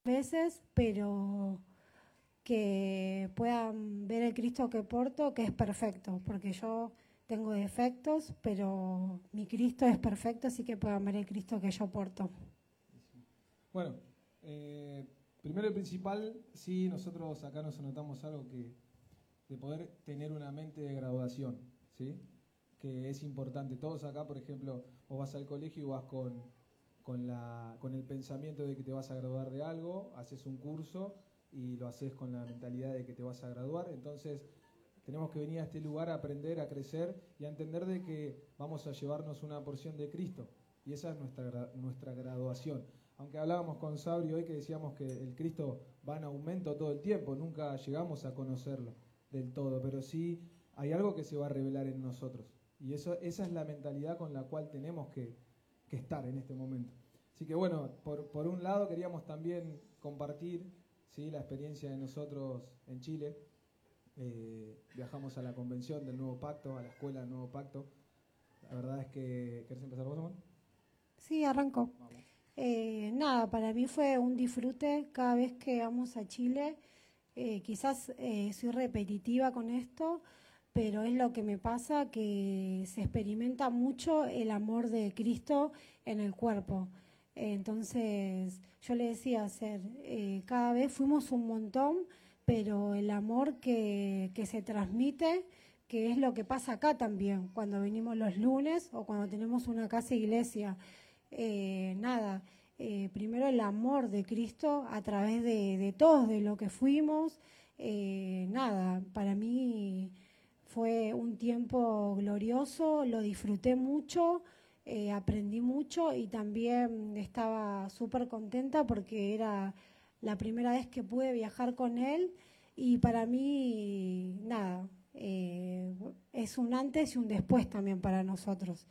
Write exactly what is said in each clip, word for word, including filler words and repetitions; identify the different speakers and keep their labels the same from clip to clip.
Speaker 1: veces, pero que puedan ver el Cristo que porto, que es perfecto, porque yo tengo defectos, pero mi Cristo es perfecto, así que puedan ver el Cristo que yo porto.
Speaker 2: Bueno, eh, primero y principal, sí, nosotros acá nos anotamos algo que de poder tener una mente de graduación, ¿sí? Que es importante. Todos acá, por ejemplo, vos vas al colegio y vas con, con, la, con el pensamiento de que te vas a graduar de algo, haces un curso y lo haces con la mentalidad de que te vas a graduar. Entonces, tenemos que venir a este lugar a aprender, a crecer y a entender de que vamos a llevarnos una porción de Cristo. Y esa es nuestra, nuestra graduación. Aunque hablábamos con Sabri hoy que decíamos que el Cristo va en aumento todo el tiempo, nunca llegamos a conocerlo del todo, pero sí hay algo que se va a revelar en nosotros. Y eso, esa es la mentalidad con la cual tenemos que, que estar en este momento. Así que bueno, por, por un lado queríamos también compartir, ¿sí?, la experiencia de nosotros en Chile. Eh, viajamos a la convención del Nuevo Pacto, a la escuela del Nuevo Pacto. La verdad es que... ¿Querés empezar vos, Amor?
Speaker 1: Sí, arranco. Eh, nada, para mí fue un disfrute cada vez que vamos a Chile. Eh, quizás eh, soy repetitiva con esto, pero es lo que me pasa, que se experimenta mucho el amor de Cristo en el cuerpo. Eh, entonces, yo le decía a Ser, eh, cada vez fuimos un montón, pero el amor que, que se transmite, que es lo que pasa acá también, cuando venimos los lunes o cuando tenemos una casa iglesia. Eh, nada, eh, primero el amor de Cristo a través de, de todos, de lo que fuimos. Eh, nada, para mí fue un tiempo glorioso, lo disfruté mucho, eh, aprendí mucho y también estaba súper contenta porque era la primera vez que pude viajar con él y para mí, nada, eh, es un antes y un después también para nosotros,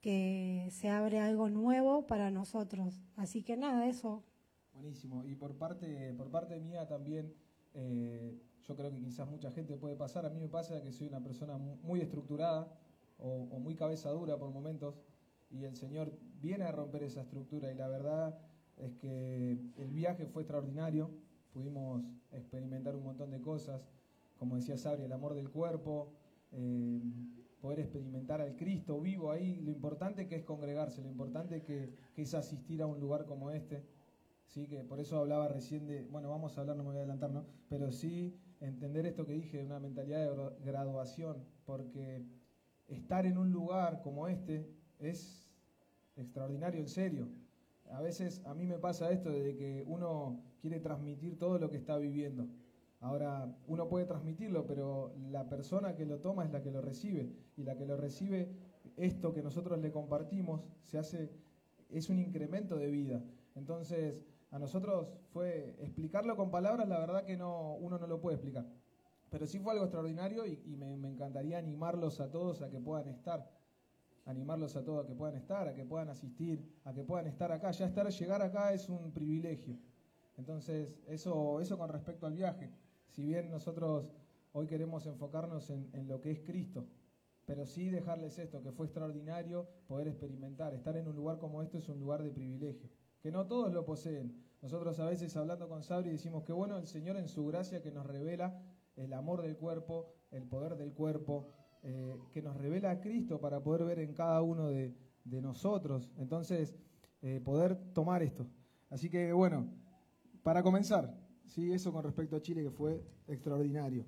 Speaker 1: que se abre algo nuevo para nosotros. Así que nada, eso.
Speaker 2: Buenísimo. Y por parte, por parte mía también, eh, yo creo que quizás mucha gente puede pasar. A mí me pasa que soy una persona muy estructurada o, o muy cabeza dura por momentos y el Señor viene a romper esa estructura y la verdad es que el viaje fue extraordinario. Pudimos experimentar un montón de cosas, como decía Sabri, el amor del cuerpo, eh, poder experimentar al Cristo vivo ahí. Lo importante que es congregarse, lo importante que, que es asistir a un lugar como este. Sí, que por eso hablaba recién de, bueno, vamos a hablar, no me voy a adelantar, ¿no? Pero sí entender esto que dije de una mentalidad de graduación, porque estar en un lugar como este es extraordinario, en serio. A veces a mí me pasa esto de que uno quiere transmitir todo lo que está viviendo. Ahora, uno puede transmitirlo, pero la persona que lo toma es la que lo recibe. Y la que lo recibe, esto que nosotros le compartimos, se hace, es un incremento de vida. Entonces, a nosotros fue explicarlo con palabras, la verdad que no, uno no lo puede explicar. Pero sí fue algo extraordinario y, y me, me encantaría animarlos a todos a que puedan estar. Animarlos a todos a que puedan estar, a que puedan asistir, a que puedan estar acá. Ya estar, llegar acá es un privilegio. Entonces, eso, eso con respecto al viaje. Si bien nosotros hoy queremos enfocarnos en, en lo que es Cristo, pero sí dejarles esto, que fue extraordinario poder experimentar. Estar en un lugar como esto es un lugar de privilegio, que no todos lo poseen. Nosotros a veces hablando con Sabri decimos que bueno, el Señor en su gracia que nos revela el amor del cuerpo, el poder del cuerpo, eh, que nos revela a Cristo para poder ver en cada uno de, de nosotros. Entonces, eh, poder tomar esto. Así que bueno, para comenzar, sí, eso con respecto a Chile que fue extraordinario.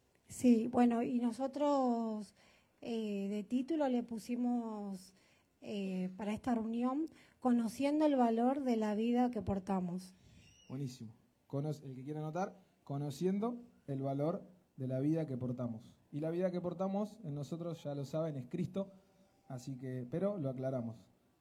Speaker 1: Sí, bueno, y nosotros eh, de título le pusimos eh, para esta reunión, conociendo el valor de la vida que portamos.
Speaker 2: Buenísimo. Cono- el que quiera anotar, conociendo el valor de la vida que portamos. Y la vida que portamos en nosotros, ya lo saben, es Cristo, así que, pero lo aclaramos.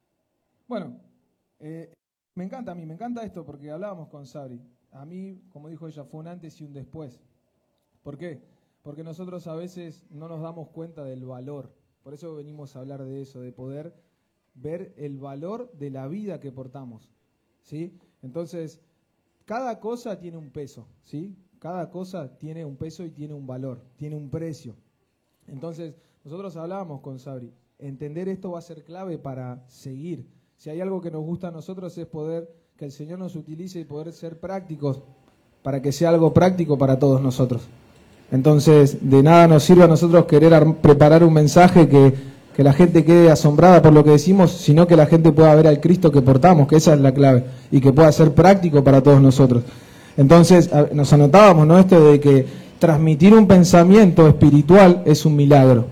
Speaker 2: Bueno, eh, me encanta a mí, me encanta esto porque hablábamos con Sabri. A mí, como dijo ella, fue un antes y un después. ¿Por qué? Porque nosotros a veces no nos damos cuenta del valor. Por eso venimos a hablar de eso, de poder ver el valor de la vida que portamos, ¿sí? Entonces, cada cosa tiene un peso, ¿sí? Cada cosa tiene un peso y tiene un valor, tiene un precio. Entonces, nosotros hablábamos con Sabri, entender esto va a ser clave para seguir. Si hay algo que nos gusta a nosotros es poder que el Señor nos utilice y poder ser prácticos para que sea algo práctico para todos nosotros. Entonces, de nada nos sirve a nosotros querer preparar un mensaje que, que la gente quede asombrada por lo que decimos, sino que la gente pueda ver al Cristo que portamos, que esa es la clave, y que pueda ser práctico para todos nosotros. Entonces, nos anotábamos, ¿no?, esto de que transmitir un pensamiento espiritual es un milagro.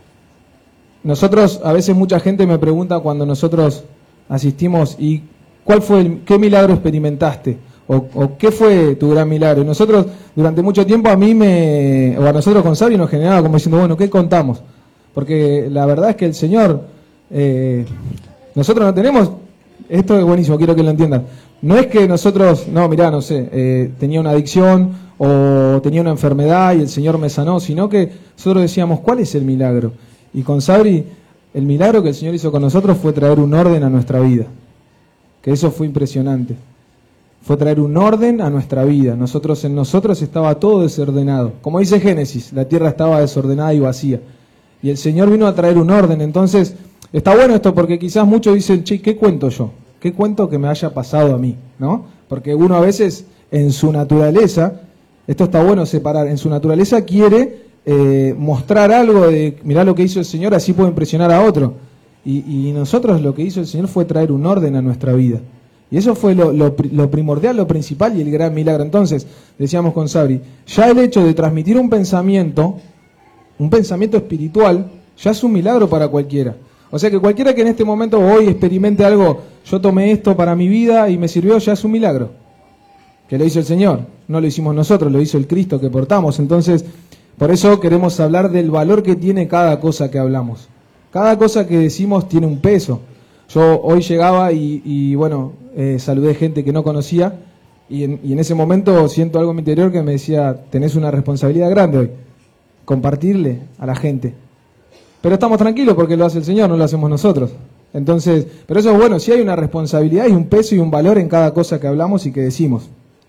Speaker 2: Nosotros, a veces mucha gente me pregunta cuando nosotros asistimos, ¿y cuál fue el, qué milagro experimentaste? O, o qué fue tu gran milagro. Y nosotros, durante mucho tiempo, a mí me, o a nosotros con Sabri nos generaba como diciendo, bueno, ¿qué contamos? Porque la verdad es que el Señor, eh, nosotros no tenemos, esto es buenísimo, quiero que lo entiendan, no es que nosotros, no, mirá, no sé, eh, tenía una adicción o tenía una enfermedad y el Señor me sanó, sino que nosotros decíamos, ¿cuál es el milagro? Y con Sabri, el milagro que el Señor hizo con nosotros fue traer un orden a nuestra vida, que eso fue impresionante. Fue traer un orden a nuestra vida. Nosotros en nosotros estaba todo desordenado. Como dice Génesis, la tierra estaba desordenada y vacía. Y el Señor vino a traer un orden. Entonces, está bueno esto porque quizás muchos dicen, che, ¿qué cuento yo? ¿Qué cuento que me haya pasado a mí? ¿No? Porque uno a veces, en su naturaleza, esto está bueno separar, en su naturaleza quiere eh, mostrar algo de, mirá lo que hizo el Señor, así puedo impresionar a otro. Y, y nosotros lo que hizo el Señor fue traer un orden a nuestra vida. Y eso fue lo, lo, lo primordial, lo principal y el gran milagro. Entonces, decíamos con Sabri, ya el hecho de transmitir un pensamiento, un pensamiento espiritual, ya es un milagro para cualquiera. O sea que cualquiera que en este momento hoy experimente algo, yo tomé esto para mi vida y me sirvió, ya es un milagro. Que lo hizo el Señor, no lo hicimos nosotros, lo hizo el Cristo que portamos. Entonces, por eso queremos hablar del valor que tiene cada cosa que hablamos. Cada cosa que decimos tiene un peso. Yo hoy llegaba y, y bueno, eh, saludé gente que no conocía y en, y en ese momento siento algo en mi interior que me decía, tenés una responsabilidad grande hoy, compartirle a la gente. Pero estamos tranquilos porque lo hace el Señor, no lo hacemos nosotros. Entonces, pero eso es bueno, sí hay una responsabilidad y un peso y un valor en cada cosa que hablamos y que decimos.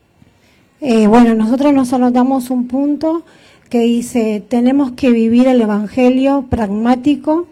Speaker 1: Eh, bueno, nosotros nos anotamos un punto que dice, tenemos que vivir el Evangelio pragmático.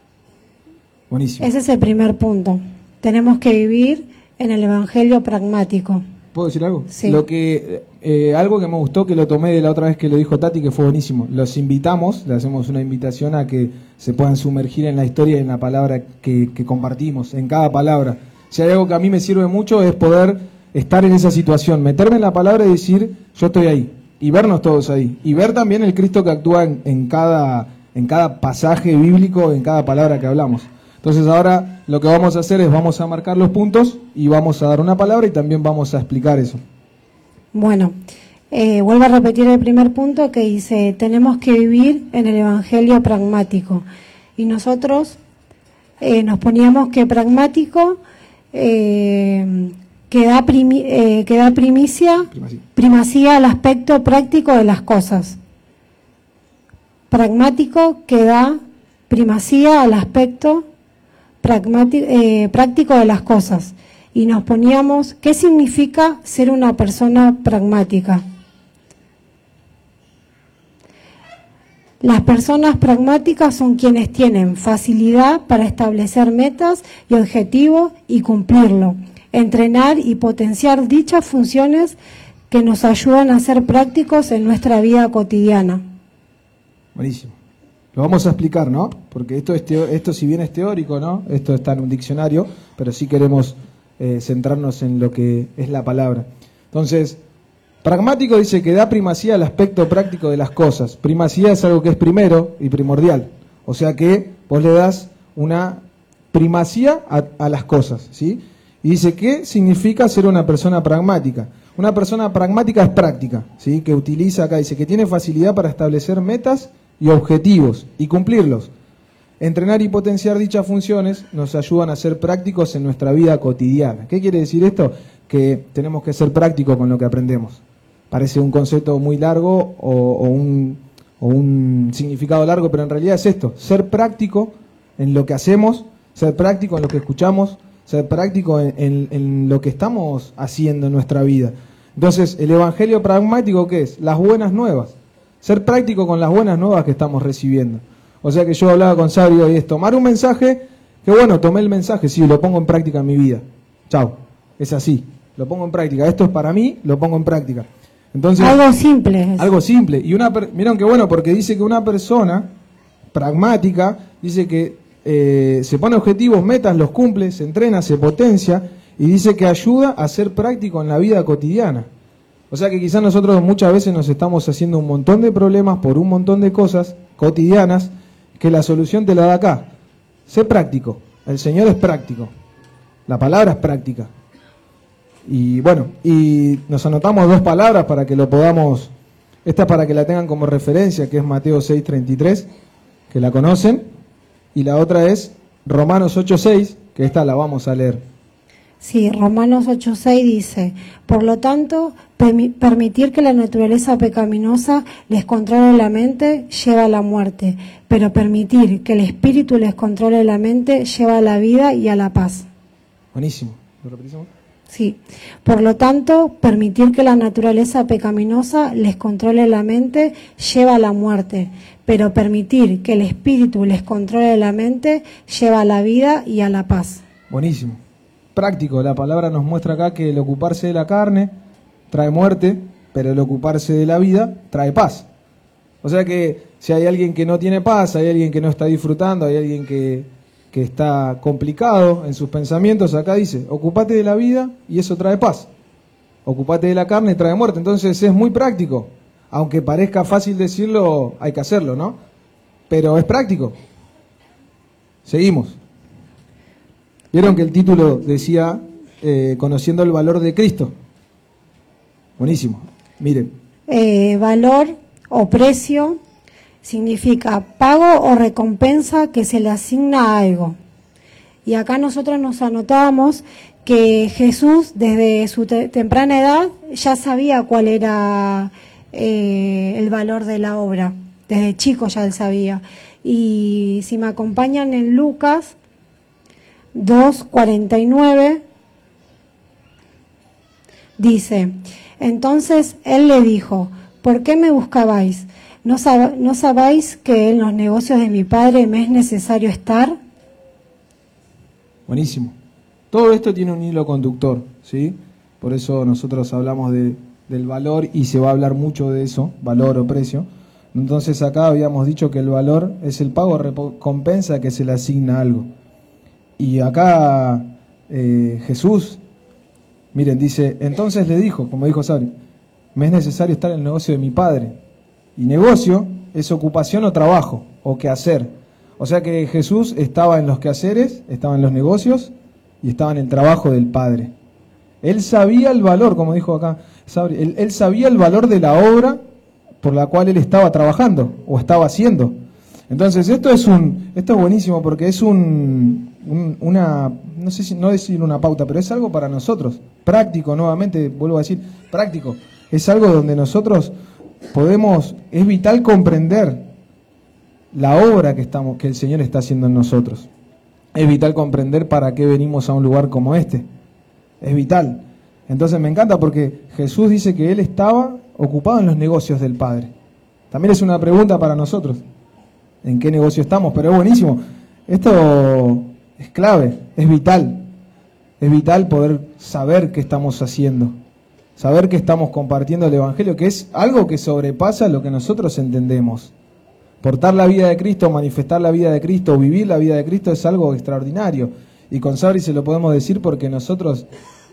Speaker 2: Buenísimo.
Speaker 1: Ese es el primer punto. Tenemos que vivir en el Evangelio pragmático.
Speaker 2: ¿Puedo decir algo?
Speaker 1: Sí.
Speaker 2: Lo que, eh, algo que me gustó, que lo tomé de la otra vez que lo dijo Tati, que fue buenísimo. Los invitamos, le hacemos una invitación a que se puedan sumergir en la historia y en la palabra que, que compartimos, en cada palabra. Si hay algo que a mí me sirve mucho es poder estar en esa situación, meterme en la palabra y decir, yo estoy ahí. Y vernos todos ahí. Y ver también el Cristo que actúa en, en, cada, en cada pasaje bíblico, en cada palabra que hablamos. Entonces ahora lo que vamos a hacer es vamos a marcar los puntos y vamos a dar una palabra y también vamos a explicar eso.
Speaker 1: Bueno, eh, vuelvo a repetir el primer punto que dice, tenemos que vivir en el Evangelio pragmático. Y nosotros eh, nos poníamos que pragmático eh, que, da primi, eh, que da primicia, primacía. primacía al aspecto práctico de las cosas. Pragmático que da primacía al aspecto Pragmático, eh, práctico de las cosas. Y nos poníamos, ¿qué significa ser una persona pragmática? Las personas pragmáticas son quienes tienen facilidad para establecer metas y objetivos y cumplirlo, entrenar y potenciar dichas funciones que nos ayudan a ser prácticos en nuestra vida cotidiana.
Speaker 2: Buenísimo. Lo vamos a explicar, ¿no? Porque esto, es teo- esto si bien es teórico, ¿no? Esto está en un diccionario, pero sí queremos eh, centrarnos en lo que es la palabra. Entonces, pragmático dice que da primacía al aspecto práctico de las cosas. Primacía es algo que es primero y primordial. O sea que vos le das una primacía a, a las cosas, ¿sí? Y dice, ¿qué significa ser una persona pragmática? Una persona pragmática es práctica, ¿sí? Que utiliza, acá dice, que tiene facilidad para establecer metas y objetivos y cumplirlos. Entrenar y potenciar dichas funciones nos ayudan a ser prácticos en nuestra vida cotidiana. ¿Qué quiere decir esto? Que tenemos que ser prácticos con lo que aprendemos. Parece un concepto muy largo o, o, un, o un significado largo, pero en realidad es esto, ser práctico en lo que hacemos, ser práctico en lo que escuchamos, ser práctico en, en, en lo que estamos haciendo en nuestra vida. Entonces, el evangelio pragmático, ¿qué es? Las buenas nuevas. Ser práctico con las buenas nuevas que estamos recibiendo. O sea que yo hablaba con Sabri hoy, es tomar un mensaje, que bueno, tomé el mensaje, sí, lo pongo en práctica en mi vida. Chao. es así, lo pongo en práctica. Esto es para mí, lo pongo en práctica. Entonces,
Speaker 1: algo simple.
Speaker 2: Algo simple. Y una, miren qué bueno, porque dice que una persona pragmática, dice que eh, se pone objetivos, metas, los cumple, se entrena, se potencia, y dice que ayuda a ser práctico en la vida cotidiana. O sea que quizás nosotros muchas veces nos estamos haciendo un montón de problemas por un montón de cosas cotidianas, que la solución te la da acá. Sé práctico. El Señor es práctico. La palabra es práctica. Y bueno, y nos anotamos dos palabras para que lo podamos, esta para que la tengan como referencia, que es Mateo seis treinta y tres, que la conocen, y la otra es Romanos ocho seis, que esta la vamos a leer.
Speaker 1: Sí, Romanos ocho seis dice, por lo tanto, permi- permitir que la naturaleza pecaminosa les controle la mente lleva a la muerte, pero permitir que el espíritu les controle la mente lleva a la vida y a la paz.
Speaker 2: Buenísimo. ¿Lo repetimos?
Speaker 1: Sí, por lo tanto, permitir que la naturaleza pecaminosa les controle la mente lleva a la muerte, pero permitir que el espíritu les controle la mente lleva a la vida y a la paz.
Speaker 2: Buenísimo. Práctico, la palabra nos muestra acá que el ocuparse de la carne trae muerte, pero el ocuparse de la vida trae paz. O sea que si hay alguien que no tiene paz, hay alguien que no está disfrutando, hay alguien que, que está complicado en sus pensamientos, acá dice, ocupate de la vida y eso trae paz. Ocupate de la carne y trae muerte. Entonces es muy práctico. Aunque parezca fácil decirlo, hay que hacerlo, ¿no? Pero es práctico. Seguimos. Vieron que el título decía, eh, conociendo el valor de Cristo. Buenísimo. Miren.
Speaker 1: Eh, valor o precio significa pago o recompensa que se le asigna a algo. Y acá nosotros nos anotamos que Jesús desde su te- temprana edad ya sabía cuál era eh, el valor de la obra. Desde chico ya él sabía. Y si me acompañan en Lucas dos cuarenta y nueve, dice, entonces él le dijo, ¿por qué me buscabais? ¿No, sab- ¿No sabéis que en los negocios de mi padre me es necesario estar?
Speaker 2: Buenísimo. Todo esto tiene un hilo conductor, ¿sí? Por eso nosotros hablamos de, del valor y se va a hablar mucho de eso, valor o precio. Entonces acá habíamos dicho que el valor es el pago o recompensa que se le asigna a algo. Y acá eh, Jesús, miren, dice, entonces le dijo, como dijo Sabri, me es necesario estar en el negocio de mi padre. Y negocio es ocupación o trabajo, o quehacer. O sea que Jesús estaba en los quehaceres, estaba en los negocios y estaba en el trabajo del Padre. Él sabía el valor, como dijo acá Sabri, él, él sabía el valor de la obra por la cual él estaba trabajando o estaba haciendo. Entonces esto es un, esto es buenísimo porque es un, un, una, no sé si no decir una pauta, pero es algo para nosotros, práctico, nuevamente vuelvo a decir, práctico. Es algo donde nosotros podemos, es vital comprender la obra que estamos, que el Señor está haciendo en nosotros. Es vital comprender para qué venimos a un lugar como este. Es vital. Entonces me encanta porque Jesús dice que Él estaba ocupado en los negocios del Padre. También es una pregunta para nosotros. ¿En qué negocio estamos? Pero es buenísimo. Esto es clave, es vital. Es vital poder saber qué estamos haciendo. Saber que estamos compartiendo el Evangelio, que es algo que sobrepasa lo que nosotros entendemos. Portar la vida de Cristo, manifestar la vida de Cristo, vivir la vida de Cristo es algo extraordinario. Y con Sabri se lo podemos decir porque nosotros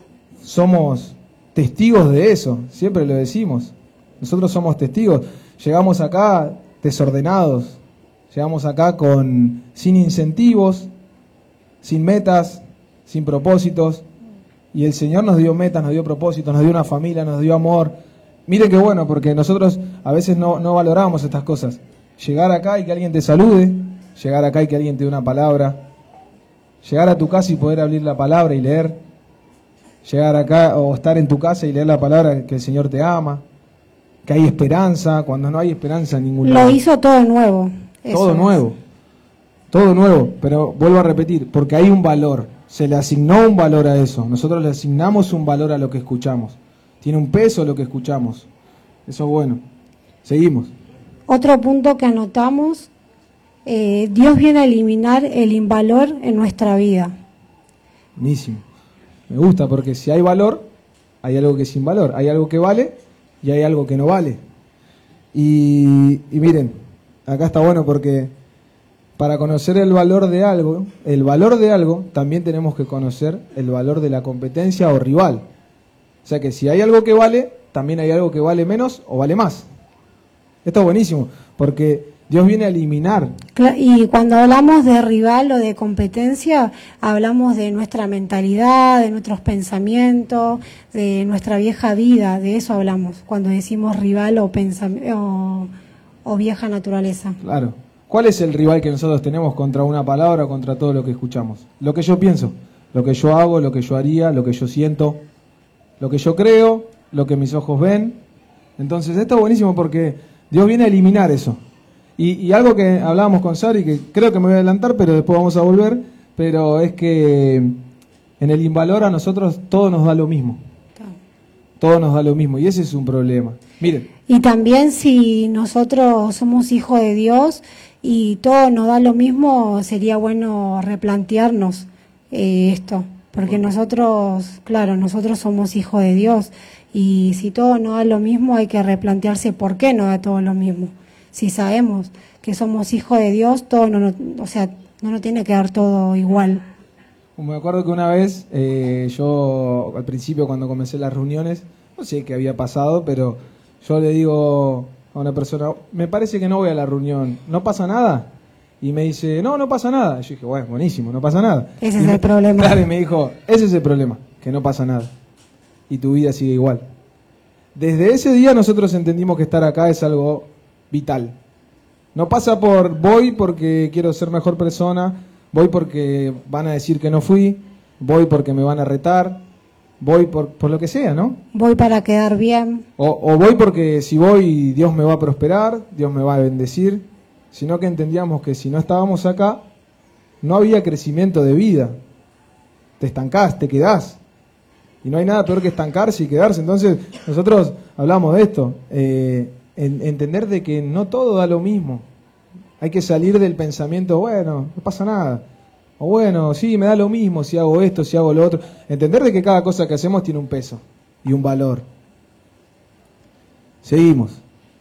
Speaker 2: somos testigos de eso, siempre lo decimos. Nosotros somos testigos. Llegamos acá desordenados, llegamos acá con sin incentivos, sin metas, sin propósitos. Y el Señor nos dio metas, nos dio propósitos, nos dio una familia, nos dio amor. Miren qué bueno, porque nosotros a veces no, no valoramos estas cosas. Llegar acá y que alguien te salude, llegar acá y que alguien te dé una palabra, llegar a tu casa y poder abrir la palabra y leer, llegar acá o estar en tu casa y leer la palabra que el Señor te ama, que hay esperanza, cuando no hay esperanza en ningún lado.
Speaker 1: Lo hizo todo nuevo.
Speaker 2: Todo nuevo, todo nuevo, pero vuelvo a repetir, porque hay un valor, se le asignó un valor a eso, nosotros le asignamos un valor a lo que escuchamos, tiene un peso lo que escuchamos, eso es bueno. Seguimos.
Speaker 1: Otro punto que anotamos, eh, Dios viene a eliminar el invalor en nuestra vida.
Speaker 2: Buenísimo. Me gusta porque si hay valor, hay algo que es sin valor, hay algo que vale y hay algo que no vale. Y, y miren, acá está bueno porque para conocer el valor de algo, el valor de algo, también tenemos que conocer el valor de la competencia o rival. O sea que si hay algo que vale, también hay algo que vale menos o vale más. Esto es buenísimo, porque Dios viene a eliminar.
Speaker 1: Y cuando hablamos de rival o de competencia, hablamos de nuestra mentalidad, de nuestros pensamientos, de nuestra vieja vida, de eso hablamos, cuando decimos rival o, o, o vieja naturaleza.
Speaker 2: Claro. ¿Cuál es el rival que nosotros tenemos contra una palabra o contra todo lo que escuchamos? Lo que yo pienso, lo que yo hago, lo que yo haría, lo que yo siento, lo que yo creo, lo que mis ojos ven. Entonces esto es buenísimo porque Dios viene a eliminar eso. Y, y algo que hablábamos con Sari, que creo que me voy a adelantar, pero después vamos a volver, pero es que en el invalor a nosotros todo nos da lo mismo. Todo nos da lo mismo y ese es un problema. Miren.
Speaker 1: Y también si nosotros somos hijos de Dios y todo nos da lo mismo, sería bueno replantearnos eh, esto. Porque nosotros, claro, nosotros somos hijos de Dios y si todo nos da lo mismo hay que replantearse por qué nos da todo lo mismo. Si sabemos que somos hijos de Dios, todo no, no, o sea, no nos tiene que dar todo igual.
Speaker 2: Me acuerdo que una vez, eh, yo al principio cuando comencé las reuniones, no sé qué había pasado, pero yo le digo a una persona, me parece que no voy a la reunión, ¿no pasa nada? Y me dice, no, no pasa nada. Y yo dije, bueno, buenísimo, no pasa nada.
Speaker 1: Ese
Speaker 2: y
Speaker 1: es
Speaker 2: me,
Speaker 1: el problema.
Speaker 2: Claro, y me dijo, ese es el problema, que no pasa nada. Y tu vida sigue igual. Desde ese día nosotros entendimos que estar acá es algo vital. No pasa por voy porque quiero ser mejor persona, voy porque van a decir que no fui, voy porque me van a retar, voy por, por lo que sea, ¿no?
Speaker 1: Voy para quedar bien.
Speaker 2: O, o voy porque si voy Dios me va a prosperar, Dios me va a bendecir, sino que entendíamos que si no estábamos acá, no había crecimiento de vida. Te estancás, te quedás. Y no hay nada peor que estancarse y quedarse. Entonces nosotros hablamos de esto. Eh, En, entender de que no todo da lo mismo. Hay que salir del pensamiento, bueno, no pasa nada. O bueno, sí, me da lo mismo si hago esto, si hago lo otro. Entender de que cada cosa que hacemos tiene un peso y un valor. Seguimos.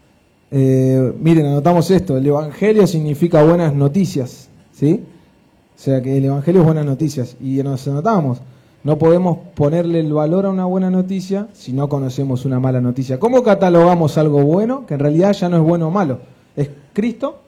Speaker 2: Eh, miren, anotamos esto. El Evangelio significa buenas noticias, ¿sí? O sea que el Evangelio es buenas noticias. Y nos anotamos. No podemos ponerle el valor a una buena noticia si no conocemos una mala noticia. ¿Cómo catalogamos algo bueno que en realidad ya no es bueno o malo? ¿Es Cristo?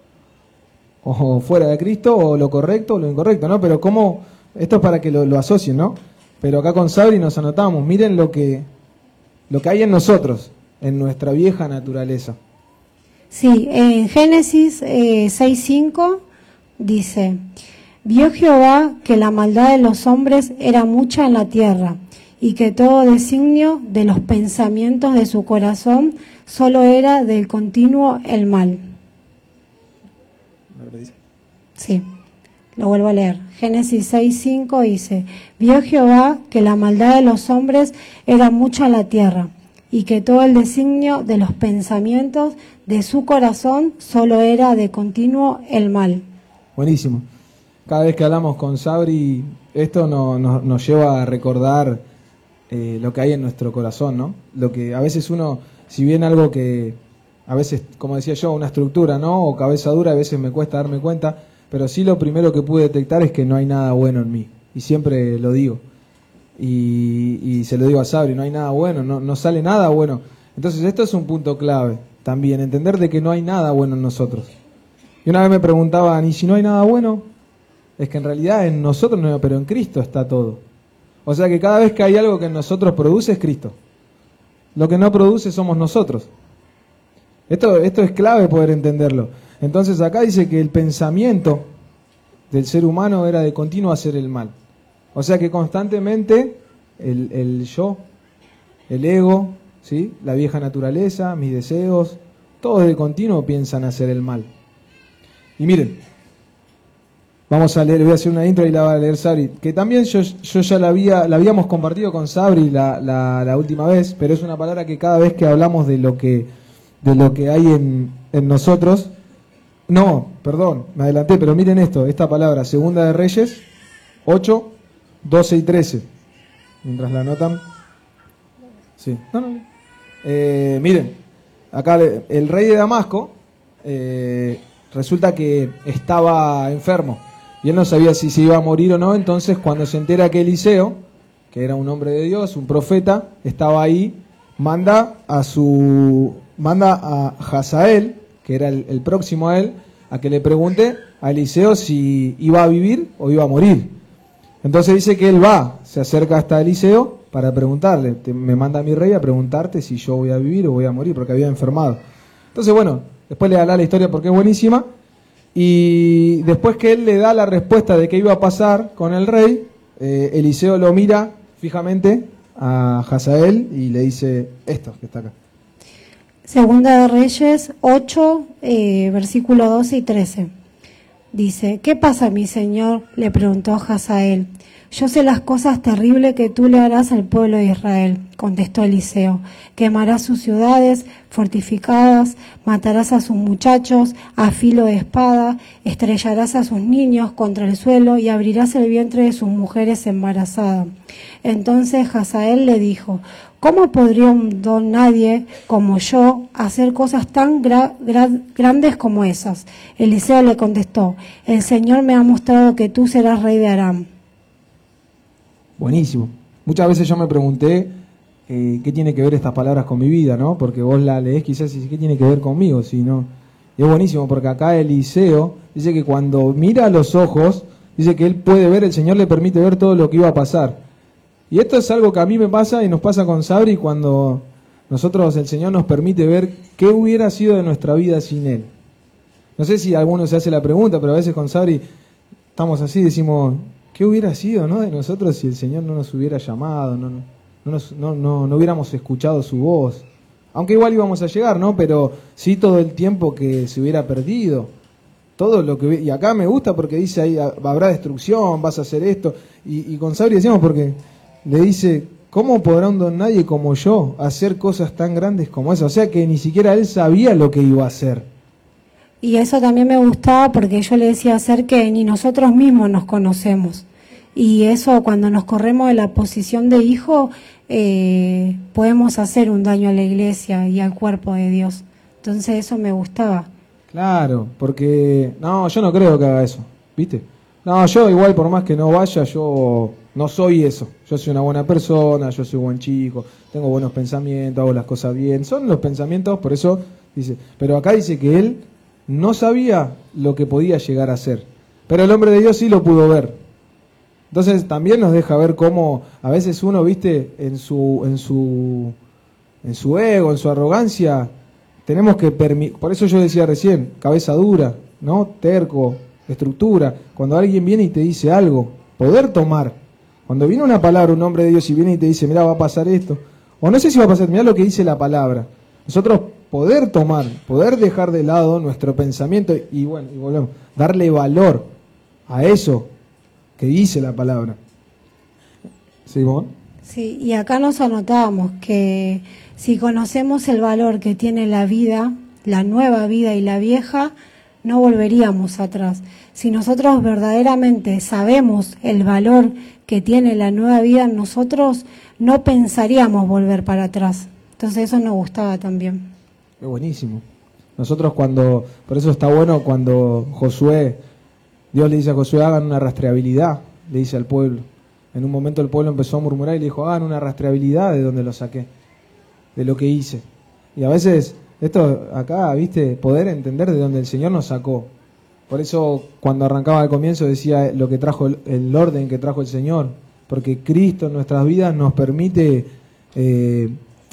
Speaker 2: ¿O fuera de Cristo? ¿O lo correcto o lo incorrecto? ¿No? Pero ¿cómo? Esto es para que lo, lo asocien, ¿no? Pero acá con Sabri nos anotamos. Miren lo que, lo que hay en nosotros, en nuestra vieja naturaleza.
Speaker 1: Sí, en Génesis eh, seis cinco dice... Vio Jehová que la maldad de los hombres era mucha en la tierra, y que todo designio de los pensamientos de su corazón solo era del continuo el mal. Sí, lo vuelvo a leer. Génesis seis cinco dice, vio Jehová que la maldad de los hombres era mucha en la tierra, y que todo el designio de los pensamientos de su corazón solo era de continuo el mal.
Speaker 2: Buenísimo. Cada vez que hablamos con Sabri, esto no, no, nos lleva a recordar eh, lo que hay en nuestro corazón, ¿no? Lo que a veces uno, si bien algo que, a veces, como decía yo, una estructura, ¿no? O cabeza dura, a veces me cuesta darme cuenta, pero sí lo primero que pude detectar es que no hay nada bueno en mí. Y siempre lo digo. Y, y se lo digo a Sabri, no hay nada bueno, no, no sale nada bueno. Entonces esto es un punto clave también, entender de que no hay nada bueno en nosotros. Y una vez me preguntaban, ¿y si no hay nada bueno? Es que en realidad en nosotros no, pero en Cristo está todo. O sea que cada vez que hay algo que en nosotros produce es Cristo. Lo que no produce somos nosotros. Esto, esto es clave poder entenderlo. Entonces acá dice que el pensamiento del ser humano era de continuo hacer el mal. O sea que constantemente el, el yo, el ego, ¿sí? La vieja naturaleza, mis deseos, todos de continuo piensan hacer el mal. Y miren, vamos a leer, voy a hacer una intro y la va a leer Sabri, que también yo, yo ya la, había, la habíamos compartido con Sabri la, la, la última vez, pero es una palabra que cada vez que hablamos de lo que, de lo que hay en, en nosotros, no, perdón, me adelanté, pero miren esto, esta palabra, Segunda de Reyes, ocho, doce y trece. mientras la anotan. Sí, no, no. Eh, miren, acá el rey de Damasco eh, resulta que estaba enfermo y él no sabía si se iba a morir o no. Entonces, cuando se entera que Eliseo, que era un hombre de Dios, un profeta, estaba ahí, manda a su manda a Hazael, que era el, el próximo a él, a que le pregunte a Eliseo si iba a vivir o iba a morir. Entonces dice que él va, se acerca hasta Eliseo para preguntarle, te, me manda mi rey a preguntarte si yo voy a vivir o voy a morir, porque había enfermado. Entonces, bueno, después le da la historia porque es buenísima, y después que él le da la respuesta de qué iba a pasar con el rey, eh, Eliseo lo mira fijamente a Hazael y le dice esto que está acá.
Speaker 1: Segunda de Reyes ocho, eh, versículos doce y trece. Dice, ¿qué pasa, mi señor? Le preguntó Hazael. Yo sé las cosas terribles que tú le harás al pueblo de Israel, contestó Eliseo. Quemarás sus ciudades fortificadas, matarás a sus muchachos a filo de espada, estrellarás a sus niños contra el suelo y abrirás el vientre de sus mujeres embarazadas. Entonces Hazael le dijo, ¿cómo podría un don nadie como yo hacer cosas tan gra gra grandes como esas? Eliseo le contestó, el Señor me ha mostrado que tú serás rey de Aram.
Speaker 2: Buenísimo. Muchas veces yo me pregunté eh, qué tiene que ver estas palabras con mi vida, ¿no? Porque vos la leés quizás y dices, ¿qué tiene que ver conmigo? Si no, y es buenísimo porque acá Eliseo dice que cuando mira a los ojos, dice que él puede ver, el Señor le permite ver todo lo que iba a pasar. Y esto es algo que a mí me pasa y nos pasa con Sabri cuando nosotros, el Señor nos permite ver qué hubiera sido de nuestra vida sin Él. No sé si alguno se hace la pregunta, pero a veces con Sabri estamos así, decimos, ¿qué hubiera sido, no, de nosotros si el Señor no nos hubiera llamado, no, no, no, nos, no, no, no hubiéramos escuchado su voz? Aunque igual íbamos a llegar, ¿no? Pero sí todo el tiempo que se hubiera perdido. Todo lo que y acá me gusta porque dice ahí habrá destrucción, vas a hacer esto. Y, y con Sabri decíamos porque le dice, ¿cómo podrá un don nadie como yo hacer cosas tan grandes como esas? O sea que ni siquiera él sabía lo que iba a hacer.
Speaker 1: Y eso también me gustaba porque yo le decía hacer que ni nosotros mismos nos conocemos. Y eso cuando nos corremos de la posición de hijo, eh, podemos hacer un daño a la iglesia y al cuerpo de Dios. Entonces eso me gustaba.
Speaker 2: Claro, porque no, yo no creo que haga eso, ¿viste? No, yo igual por más que no vaya, yo no soy eso. Yo soy una buena persona, yo soy buen chico, tengo buenos pensamientos, hago las cosas bien. Son los pensamientos, por eso dice, pero acá dice que él no sabía lo que podía llegar a ser, pero el hombre de Dios sí lo pudo ver. Entonces también nos deja ver cómo a veces uno, viste, en su en su en su ego, en su arrogancia, tenemos que permitir. Por eso yo decía recién, cabeza dura, ¿no? Terco, estructura. Cuando alguien viene y te dice algo, poder tomar. Cuando viene una palabra, un hombre de Dios y viene y te dice, mira, va a pasar esto, o no sé si va a pasar, mira lo que dice la palabra. Nosotros poder tomar, poder dejar de lado nuestro pensamiento y bueno, y volvemos, darle valor a eso que dice la palabra. ¿Sí, vos?
Speaker 1: Sí, y acá nos anotábamos que si conocemos el valor que tiene la vida, la nueva vida y la vieja, no volveríamos atrás. Si nosotros verdaderamente sabemos el valor que tiene la nueva vida en nosotros, no pensaríamos volver para atrás. Entonces eso nos gustaba también.
Speaker 2: Es buenísimo. Nosotros cuando, por eso está bueno cuando Josué, Dios le dice a Josué, hagan una rastreabilidad, le dice al pueblo. En un momento el pueblo empezó a murmurar y le dijo, hagan una rastreabilidad de donde lo saqué, de lo que hice. Y a veces, esto acá, viste, poder entender de dónde el Señor nos sacó. Por eso cuando arrancaba al comienzo decía lo que trajo, el, el orden que trajo el Señor. Porque Cristo en nuestras vidas nos permite, eh,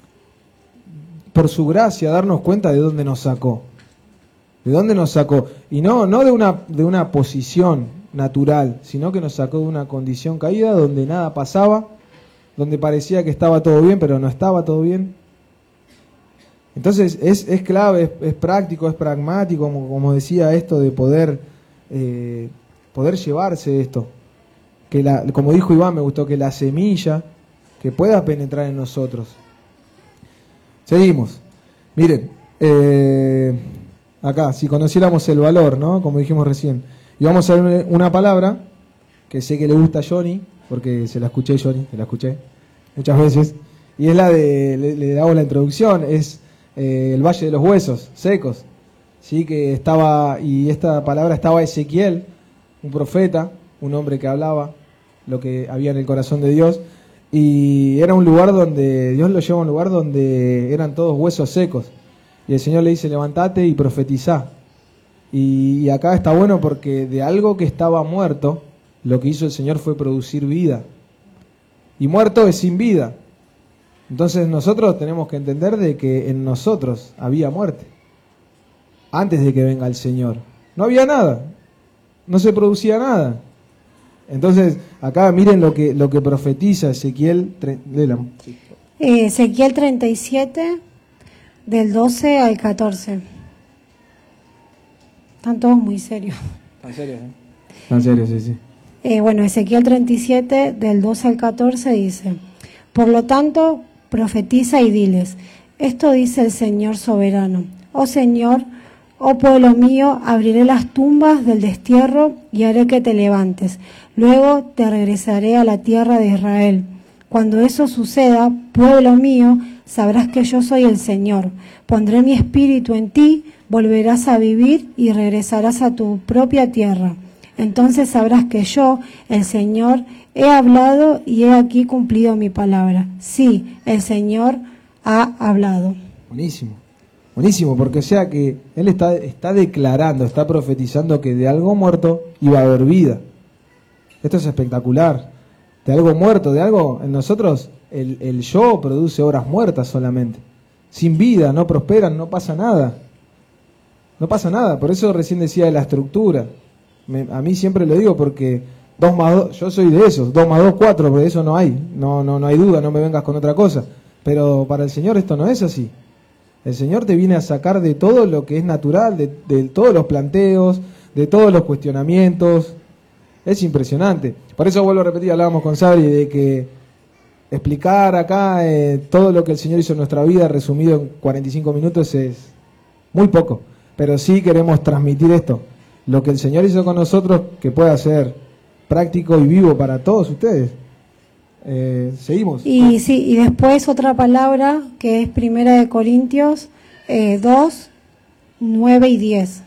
Speaker 2: por su gracia, darnos cuenta de dónde nos sacó. ¿De dónde nos sacó? Y no, no de una, de una posición natural, sino que nos sacó de una condición caída donde nada pasaba, donde parecía que estaba todo bien, pero no estaba todo bien. Entonces es, es clave, es, es práctico, es pragmático, como, como decía esto de poder, eh, poder llevarse esto. Que la, como dijo Iván, me gustó que la semilla que pueda penetrar en nosotros. Seguimos. Miren, eh, acá, si conociéramos el valor, ¿no? Como dijimos recién. Y vamos a ver una palabra que sé que le gusta a Johnny, porque se la escuché, Johnny, te la escuché. muchas veces, y es la de, le, le damos la introducción, es eh, el Valle de los Huesos Secos, ¿sí? Que estaba, y esta palabra estaba Ezequiel, un profeta, un hombre que hablaba lo que había en el corazón de Dios, y era un lugar donde, Dios lo lleva a un lugar donde eran todos huesos secos, y el Señor le dice, levantate y profetizá. Y, y acá está bueno porque de algo que estaba muerto, lo que hizo el Señor fue producir vida. Y muerto es sin vida. Entonces nosotros tenemos que entender de que en nosotros había muerte. Antes de que venga el Señor. No había nada. No se producía nada. Entonces, acá miren lo que, lo que profetiza Ezequiel.
Speaker 1: Eh, Ezequiel treinta y siete, del doce al catorce. Están todos muy serios.
Speaker 2: ¿Están serios? ¿Eh? Están serios, sí, sí.
Speaker 1: Eh, bueno, Ezequiel treinta y siete, del doce al catorce dice, por lo tanto, profetiza y diles, esto dice el Señor soberano, oh Señor, oh pueblo mío, abriré las tumbas del destierro y haré que te levantes, luego te regresaré a la tierra de Israel. Cuando eso suceda, pueblo mío, sabrás que yo soy el Señor, pondré mi espíritu en ti, volverás a vivir y regresarás a tu propia tierra. Entonces sabrás que yo, el Señor, he hablado y he aquí cumplido mi palabra. Sí, el Señor ha hablado.
Speaker 2: Buenísimo, buenísimo, porque o sea que Él está, está declarando, está profetizando que de algo muerto iba a haber vida. Esto es espectacular. De algo muerto, de algo, en nosotros el, el yo produce obras muertas solamente. Sin vida, no prosperan, no pasa nada. No pasa nada, por eso recién decía de la estructura. Me, a mí siempre lo digo porque dos más dos, yo soy de esos, dos más dos, cuatro, pero de eso no hay, no, no, no hay duda, no me vengas con otra cosa. Pero para el Señor esto no es así. El Señor te viene a sacar de todo lo que es natural, de, de todos los planteos, de todos los cuestionamientos. Es impresionante. Por eso vuelvo a repetir, hablábamos con Sabri de que explicar acá eh, todo lo que el Señor hizo en nuestra vida resumido en cuarenta y cinco minutos es muy poco. Pero sí queremos transmitir esto. Lo que el Señor hizo con nosotros, que pueda ser práctico y vivo para todos ustedes. Eh, seguimos.
Speaker 1: Y sí, y después otra palabra que es Primera de Corintios eh, dos, nueve y diez.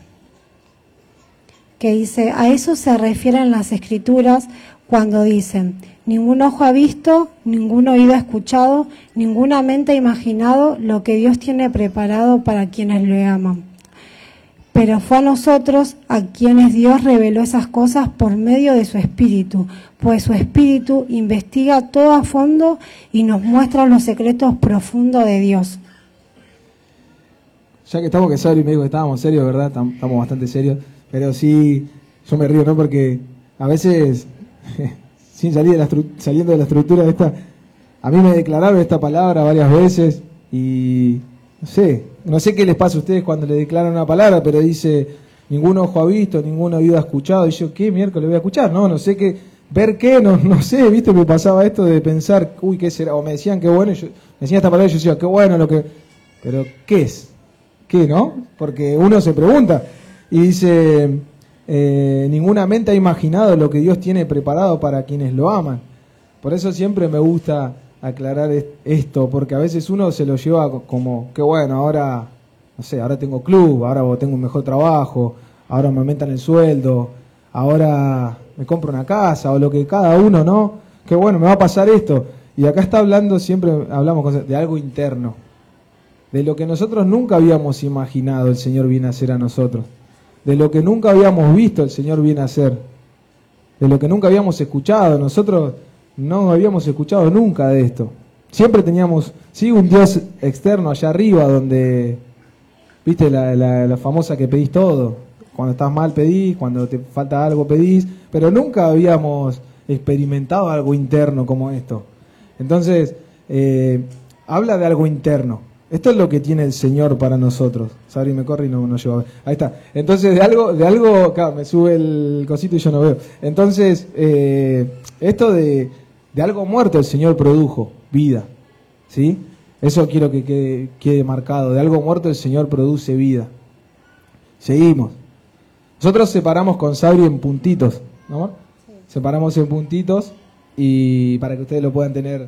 Speaker 1: Que dice, a eso se refieren las Escrituras cuando dicen, ningún ojo ha visto, ningún oído ha escuchado, ninguna mente ha imaginado lo que Dios tiene preparado para quienes le aman. Pero fue a nosotros a quienes Dios reveló esas cosas por medio de su Espíritu, pues su Espíritu investiga todo a fondo y nos muestra los secretos profundos de Dios.
Speaker 2: Ya que estamos, que Sabri me dijo que estábamos serios, ¿verdad? Estamos bastante serios, pero sí, yo me río, ¿no? Porque a veces, sin salir de la saliendo de la estructura de esta, a mí me declararon esta palabra varias veces y no sé, no sé qué les pasa a ustedes cuando le declaran una palabra, pero dice, ningún ojo ha visto, ningún oído ha escuchado, y yo, ¿qué miércoles voy a escuchar? No, no sé qué, ver qué, no, no sé, ¿viste? Me pasaba esto de pensar, uy, ¿qué será? O me decían, qué bueno, y yo, me decían esta palabra y yo decía, qué bueno lo que, pero ¿qué es? ¿Qué, no? Porque uno se pregunta, y dice, eh, ninguna mente ha imaginado lo que Dios tiene preparado para quienes lo aman. Por eso siempre me gusta aclarar esto, porque a veces uno se lo lleva como, qué bueno, ahora, no sé, ahora tengo club, ahora tengo un mejor trabajo, ahora me aumentan el sueldo, ahora me compro una casa, o lo que cada uno, ¿no? Qué bueno, me va a pasar esto. Y acá está hablando, siempre hablamos de algo interno, de lo que nosotros nunca habíamos imaginado el Señor viene a hacer a nosotros, de lo que nunca habíamos visto el Señor viene a hacer, de lo que nunca habíamos escuchado. Nosotros no habíamos escuchado nunca de esto. Siempre teníamos, sí, un Dios externo allá arriba donde, viste, la, la, la famosa que pedís todo. Cuando estás mal pedís, cuando te falta algo pedís, pero nunca habíamos experimentado algo interno como esto. Entonces, eh, habla de algo interno. Esto es lo que tiene el Señor para nosotros. Sabri me corre y no, no llevo a ver. Ahí está. Entonces, de algo, de algo, acá me sube el cosito y yo no veo. Entonces, eh, esto de, de algo muerto el Señor produjo vida. ¿Sí? Eso quiero que quede, quede marcado. De algo muerto el Señor produce vida. Seguimos. Nosotros separamos con Sabri en puntitos, ¿no? Sí. Separamos en puntitos y para que ustedes lo puedan tener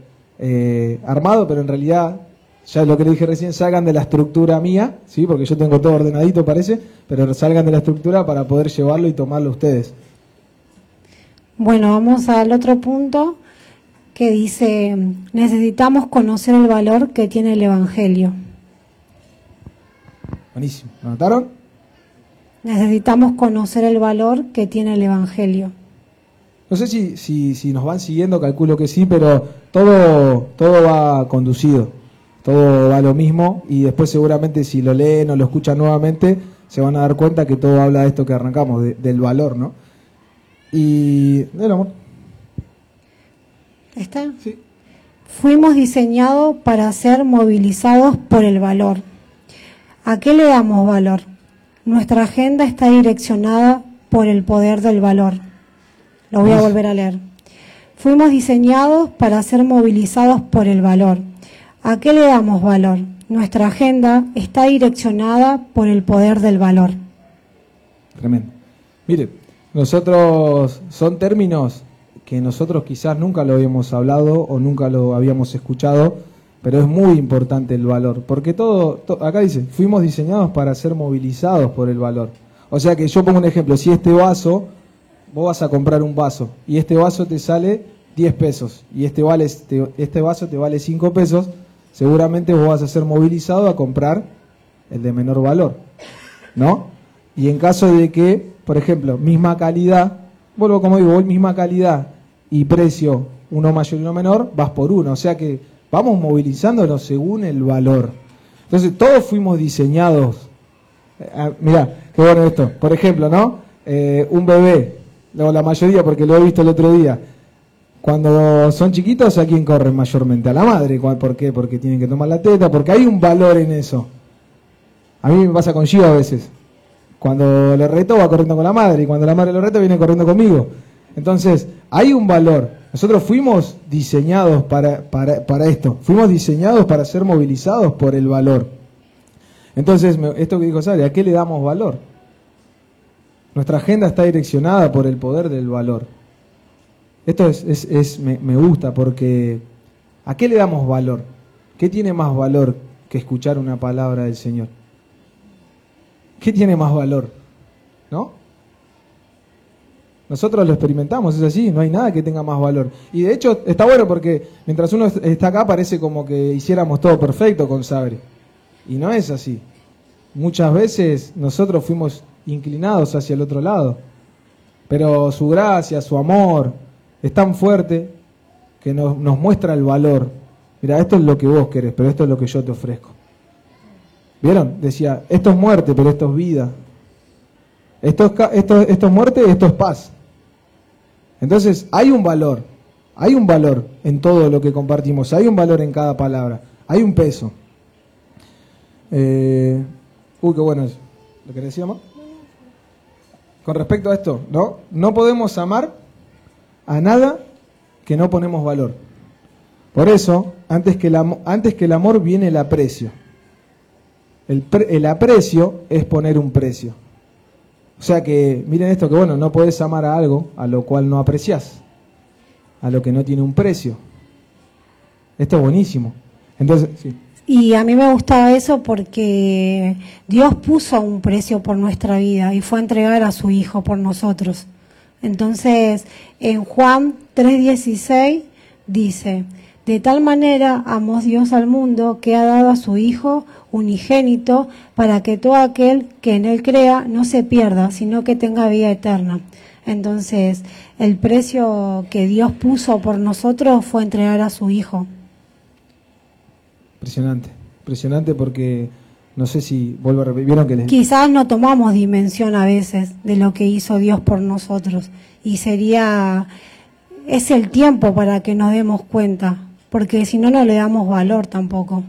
Speaker 2: eh, armado, pero en realidad, ya lo que le dije recién, salgan de la estructura mía, ¿sí? Porque yo tengo todo ordenadito, parece, pero salgan de la estructura para poder llevarlo y tomarlo ustedes.
Speaker 1: Bueno, vamos al otro punto que dice, necesitamos conocer el valor que tiene el Evangelio.
Speaker 2: Buenísimo. ¿Anotaron?
Speaker 1: Necesitamos conocer el valor que tiene el Evangelio.
Speaker 2: No sé si, si, si nos van siguiendo, calculo que sí, pero todo, todo va conducido, todo va a lo mismo, y después seguramente si lo leen o lo escuchan nuevamente, se van a dar cuenta que todo habla de esto que arrancamos, de, del valor, ¿no? Y... ¿del amor?
Speaker 1: ¿Está?
Speaker 2: Sí.
Speaker 1: Fuimos diseñados para ser movilizados por el valor. ¿A qué le damos valor? Nuestra agenda está direccionada por el poder del valor. Lo voy a volver a leer. Fuimos diseñados para ser movilizados por el valor. ¿A qué le damos valor? Nuestra agenda está direccionada por el poder del valor.
Speaker 2: Tremendo. Mire, nosotros, son términos que nosotros quizás nunca lo habíamos hablado o nunca lo habíamos escuchado, pero es muy importante el valor, porque todo, to, acá dice, fuimos diseñados para ser movilizados por el valor. O sea que yo pongo un ejemplo, si este vaso, vos vas a comprar un vaso, y este vaso te sale diez pesos, y este, vale, este, este vaso te vale cinco pesos, seguramente vos vas a ser movilizado a comprar el de menor valor, ¿no? Y en caso de que, por ejemplo, misma calidad, vuelvo como digo, misma calidad y precio, uno mayor y uno menor, vas por uno, o sea que vamos movilizándonos según el valor. Entonces todos fuimos diseñados, eh, mirá, qué bueno esto, por ejemplo, ¿no? Eh, un bebé, o la mayoría, porque lo he visto el otro día, cuando son chiquitos, ¿a quién corren mayormente? A la madre. ¿Por qué? Porque tienen que tomar la teta, porque hay un valor en eso. A mí me pasa con Gio a veces. Cuando le reto va corriendo con la madre, y cuando la madre lo reta viene corriendo conmigo. Entonces, hay un valor. Nosotros fuimos diseñados para, para, para esto. Fuimos diseñados para ser movilizados por el valor. Entonces, esto que dijo Sari, ¿a qué le damos valor? Nuestra agenda está direccionada por el poder del valor. Esto es, es, es me, me gusta porque ¿a qué le damos valor? ¿Qué tiene más valor que escuchar una palabra del Señor? ¿Qué tiene más valor? ¿No? Nosotros lo experimentamos, es así, no hay nada que tenga más valor. Y de hecho está bueno porque mientras uno está acá parece como que hiciéramos todo perfecto con Sabri. Y no es así. Muchas veces nosotros fuimos inclinados hacia el otro lado. Pero su gracia, su amor es tan fuerte que nos, nos muestra el valor. Mira, esto es lo que vos querés, pero esto es lo que yo te ofrezco. ¿Vieron? Decía, esto es muerte, pero esto es vida. Esto es, esto, esto es muerte, esto es paz. Entonces, hay un valor. Hay un valor en todo lo que compartimos. Hay un valor en cada palabra. Hay un peso. Eh, uy, qué bueno eso. ¿Lo que decíamos? Con respecto a esto, ¿no? No podemos amar a nada que no ponemos valor. Por eso, antes que el, am antes que el amor viene el aprecio. El, pre el aprecio es poner un precio. O sea que, miren esto, que bueno, no podés amar a algo a lo cual no apreciás, a lo que no tiene un precio. Esto es buenísimo. Entonces, sí.
Speaker 1: Y a mí me gustaba eso porque Dios puso un precio por nuestra vida y fue a entregar a su Hijo por nosotros. Entonces, en Juan tres dieciséis dice, de tal manera amó Dios al mundo que ha dado a su Hijo unigénito para que todo aquel que en Él crea no se pierda, sino que tenga vida eterna. Entonces, el precio que Dios puso por nosotros fue entregar a su Hijo.
Speaker 2: Impresionante, impresionante porque no sé si, vuelvo a repetir, vieron que les...
Speaker 1: Quizás no tomamos dimensión a veces de lo que hizo Dios por nosotros y sería, es el tiempo para que nos demos cuenta, porque si no, no le damos valor tampoco.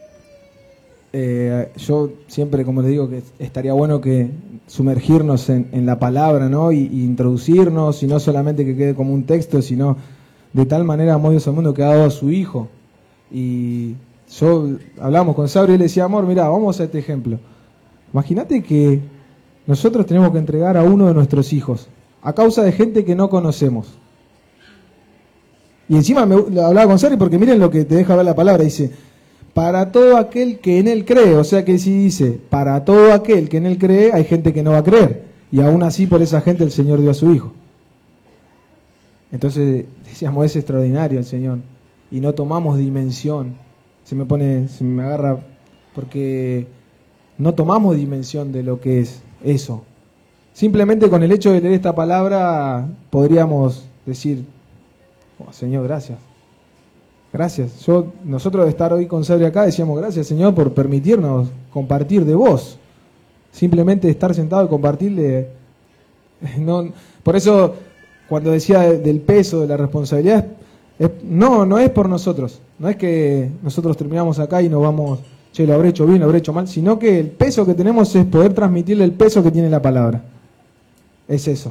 Speaker 2: Eh, yo siempre, como les digo, que estaría bueno que sumergirnos en, en la palabra, ¿no? Y, y introducirnos, y no solamente que quede como un texto, sino de tal manera amó Dios al mundo que ha dado a su Hijo. Y yo hablamos con Sabri y le decía, amor, mirá, vamos a este ejemplo. Imagínate que nosotros tenemos que entregar a uno de nuestros hijos a causa de gente que no conocemos. Y encima me hablaba con Sari porque miren lo que te deja ver la palabra, dice, para todo aquel que en él cree, o sea que si dice, para todo aquel que en él cree, hay gente que no va a creer, y aún así por esa gente el Señor dio a su Hijo. Entonces decíamos, es extraordinario el Señor, y no tomamos dimensión, se me pone, se me agarra, porque no tomamos dimensión de lo que es eso. Simplemente con el hecho de leer esta palabra podríamos decir, oh, Señor, gracias. Gracias. Yo, nosotros de estar hoy con Sabri acá decíamos, gracias, Señor, por permitirnos compartir de vos. Simplemente estar sentado y compartirle. No, por eso, cuando decía del peso, de la responsabilidad, es, no, no es por nosotros. No es que nosotros terminamos acá y nos vamos, che, lo habré hecho bien, lo habré hecho mal, sino que el peso que tenemos es poder transmitirle el peso que tiene la palabra. Es eso.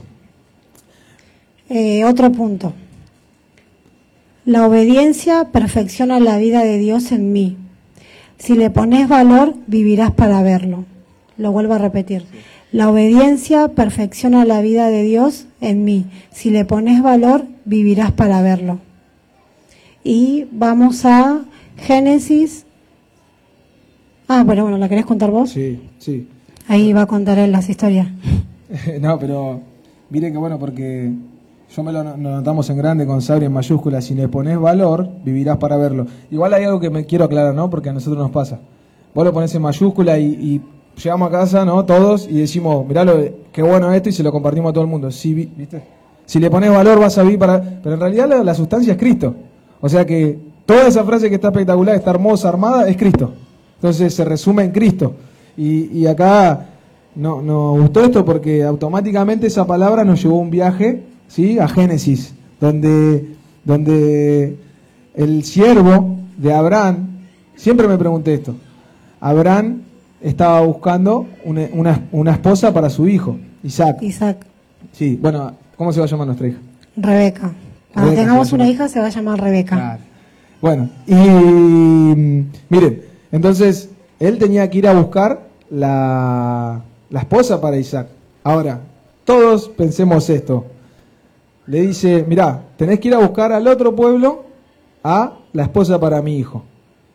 Speaker 1: Eh, otro punto. La obediencia perfecciona la vida de Dios en mí. Si le pones valor, vivirás para verlo. Lo vuelvo a repetir. La obediencia perfecciona la vida de Dios en mí. Si le pones valor, vivirás para verlo. Y vamos a Génesis. Ah, bueno, bueno, ¿la querés contar vos?
Speaker 2: Sí, sí.
Speaker 1: Ahí va a contar él las historias.
Speaker 2: No, pero mire que bueno, porque yo me lo, lo notamos en grande con Sabri en mayúscula. Si le pones valor, vivirás para verlo. Igual hay algo que me quiero aclarar, ¿no? Porque a nosotros nos pasa. Vos lo ponés en mayúscula y, y llegamos a casa, ¿no? Todos, y decimos, mirá lo, qué bueno esto, y se lo compartimos a todo el mundo. Si, ¿viste? Si le pones valor, vas a vivir para... Pero en realidad la, la sustancia es Cristo. O sea que toda esa frase que está espectacular, está hermosa, armada, es Cristo. Entonces se resume en Cristo. Y, y acá no, nos gustó esto porque automáticamente esa palabra nos llevó a un viaje, ¿sí? A Génesis, donde, donde el siervo de Abraham, siempre me pregunté esto, Abraham estaba buscando una, una, una esposa para su hijo, Isaac.
Speaker 1: Isaac.
Speaker 2: Sí, bueno, ¿cómo se va a llamar nuestra hija?
Speaker 1: Rebeca. Cuando
Speaker 2: Rebeca
Speaker 1: tengamos una hija se va a llamar Rebeca.
Speaker 2: Claro. Bueno, y miren, entonces él tenía que ir a buscar la, la esposa para Isaac. Ahora, todos pensemos esto. Le dice, mirá, tenés que ir a buscar al otro pueblo a la esposa para mi hijo.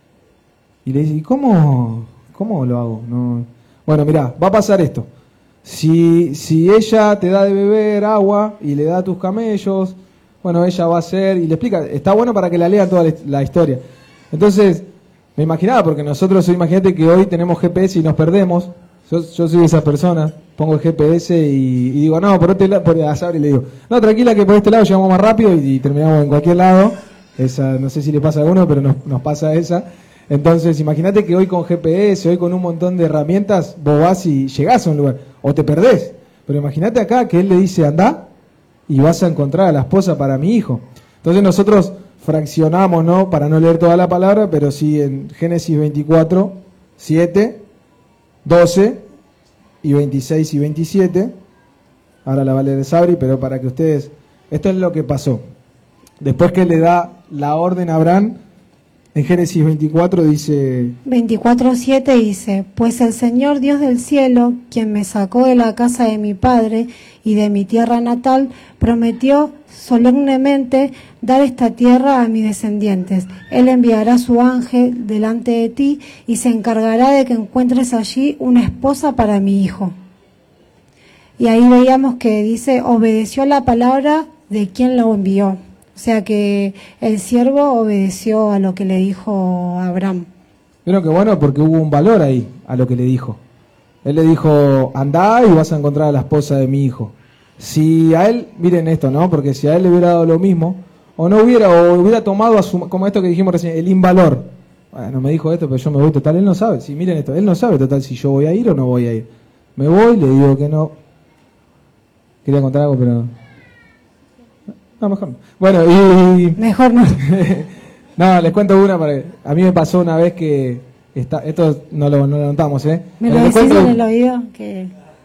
Speaker 2: Y le dice, ¿y cómo, cómo lo hago? No. Bueno, mirá, va a pasar esto. Si, si ella te da de beber agua y le da a tus camellos, bueno, ella va a hacer, y le explica, está bueno para que la lean toda la historia. Entonces, me imaginaba, porque nosotros, imagínate que hoy tenemos G P S y nos perdemos. Yo, yo soy de esas personas, pongo el G P S y, y digo, no, por este lado, por a Sabri le digo, no, tranquila que por este lado llegamos más rápido y, y terminamos en cualquier lado. Esa, no sé si le pasa a alguno, pero nos, nos pasa esa. Entonces, imagínate que hoy con G P S, hoy con un montón de herramientas, vos vas y llegás a un lugar, o te perdés. Pero imagínate acá que él le dice, andá, y vas a encontrar a la esposa para mi hijo. Entonces nosotros fraccionamos, ¿no? Para no leer toda la palabra, pero sí en Génesis veinticuatro, siete, doce y veintiséis y veintisiete. Ahora la va a leer Sabri, pero para que ustedes... Esto es lo que pasó. Después que le da la orden a Abraham, en Génesis veinticuatro dice...
Speaker 1: veinticuatro siete dice, pues el Señor Dios del cielo, quien me sacó de la casa de mi padre y de mi tierra natal, prometió solemnemente dar esta tierra a mis descendientes. Él enviará su ángel delante de ti y se encargará de que encuentres allí una esposa para mi hijo. Y ahí veíamos que dice, obedeció la palabra de quien lo envió. O sea que el siervo obedeció a lo que le dijo Abraham.
Speaker 2: Pero que bueno, porque hubo un valor ahí a lo que le dijo. Él le dijo, andá y vas a encontrar a la esposa de mi hijo. Si a él, miren esto, ¿no? Porque si a él le hubiera dado lo mismo, o no hubiera, o hubiera tomado, a su, como esto que dijimos recién, el invalor. Bueno, me dijo esto, pero yo me voy total, él no sabe. Sí, miren esto, él no sabe total si yo voy a ir o no voy a ir. Me voy, le digo que no. Quería contar algo, pero... No, mejor no. Bueno, y...
Speaker 1: Mejor no.
Speaker 2: No, les cuento una, para... a mí me pasó una vez que... Está... Esto no lo, no lo notamos, ¿eh?
Speaker 1: ¿Me lo decís en el oído? Que...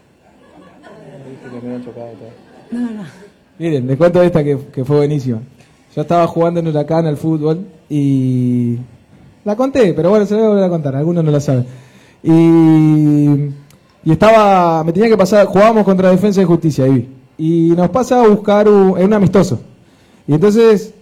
Speaker 1: No, no.
Speaker 2: Miren, les cuento esta que, que fue buenísima. Yo estaba jugando en Huracán al fútbol y... La conté, pero bueno, se la voy a volver a contar, algunos no la saben. Y... Y estaba... Me tenía que pasar... Jugábamos contra Defensa y Justicia, ahí vi. Y nos pasa a buscar un, un amistoso. Y entonces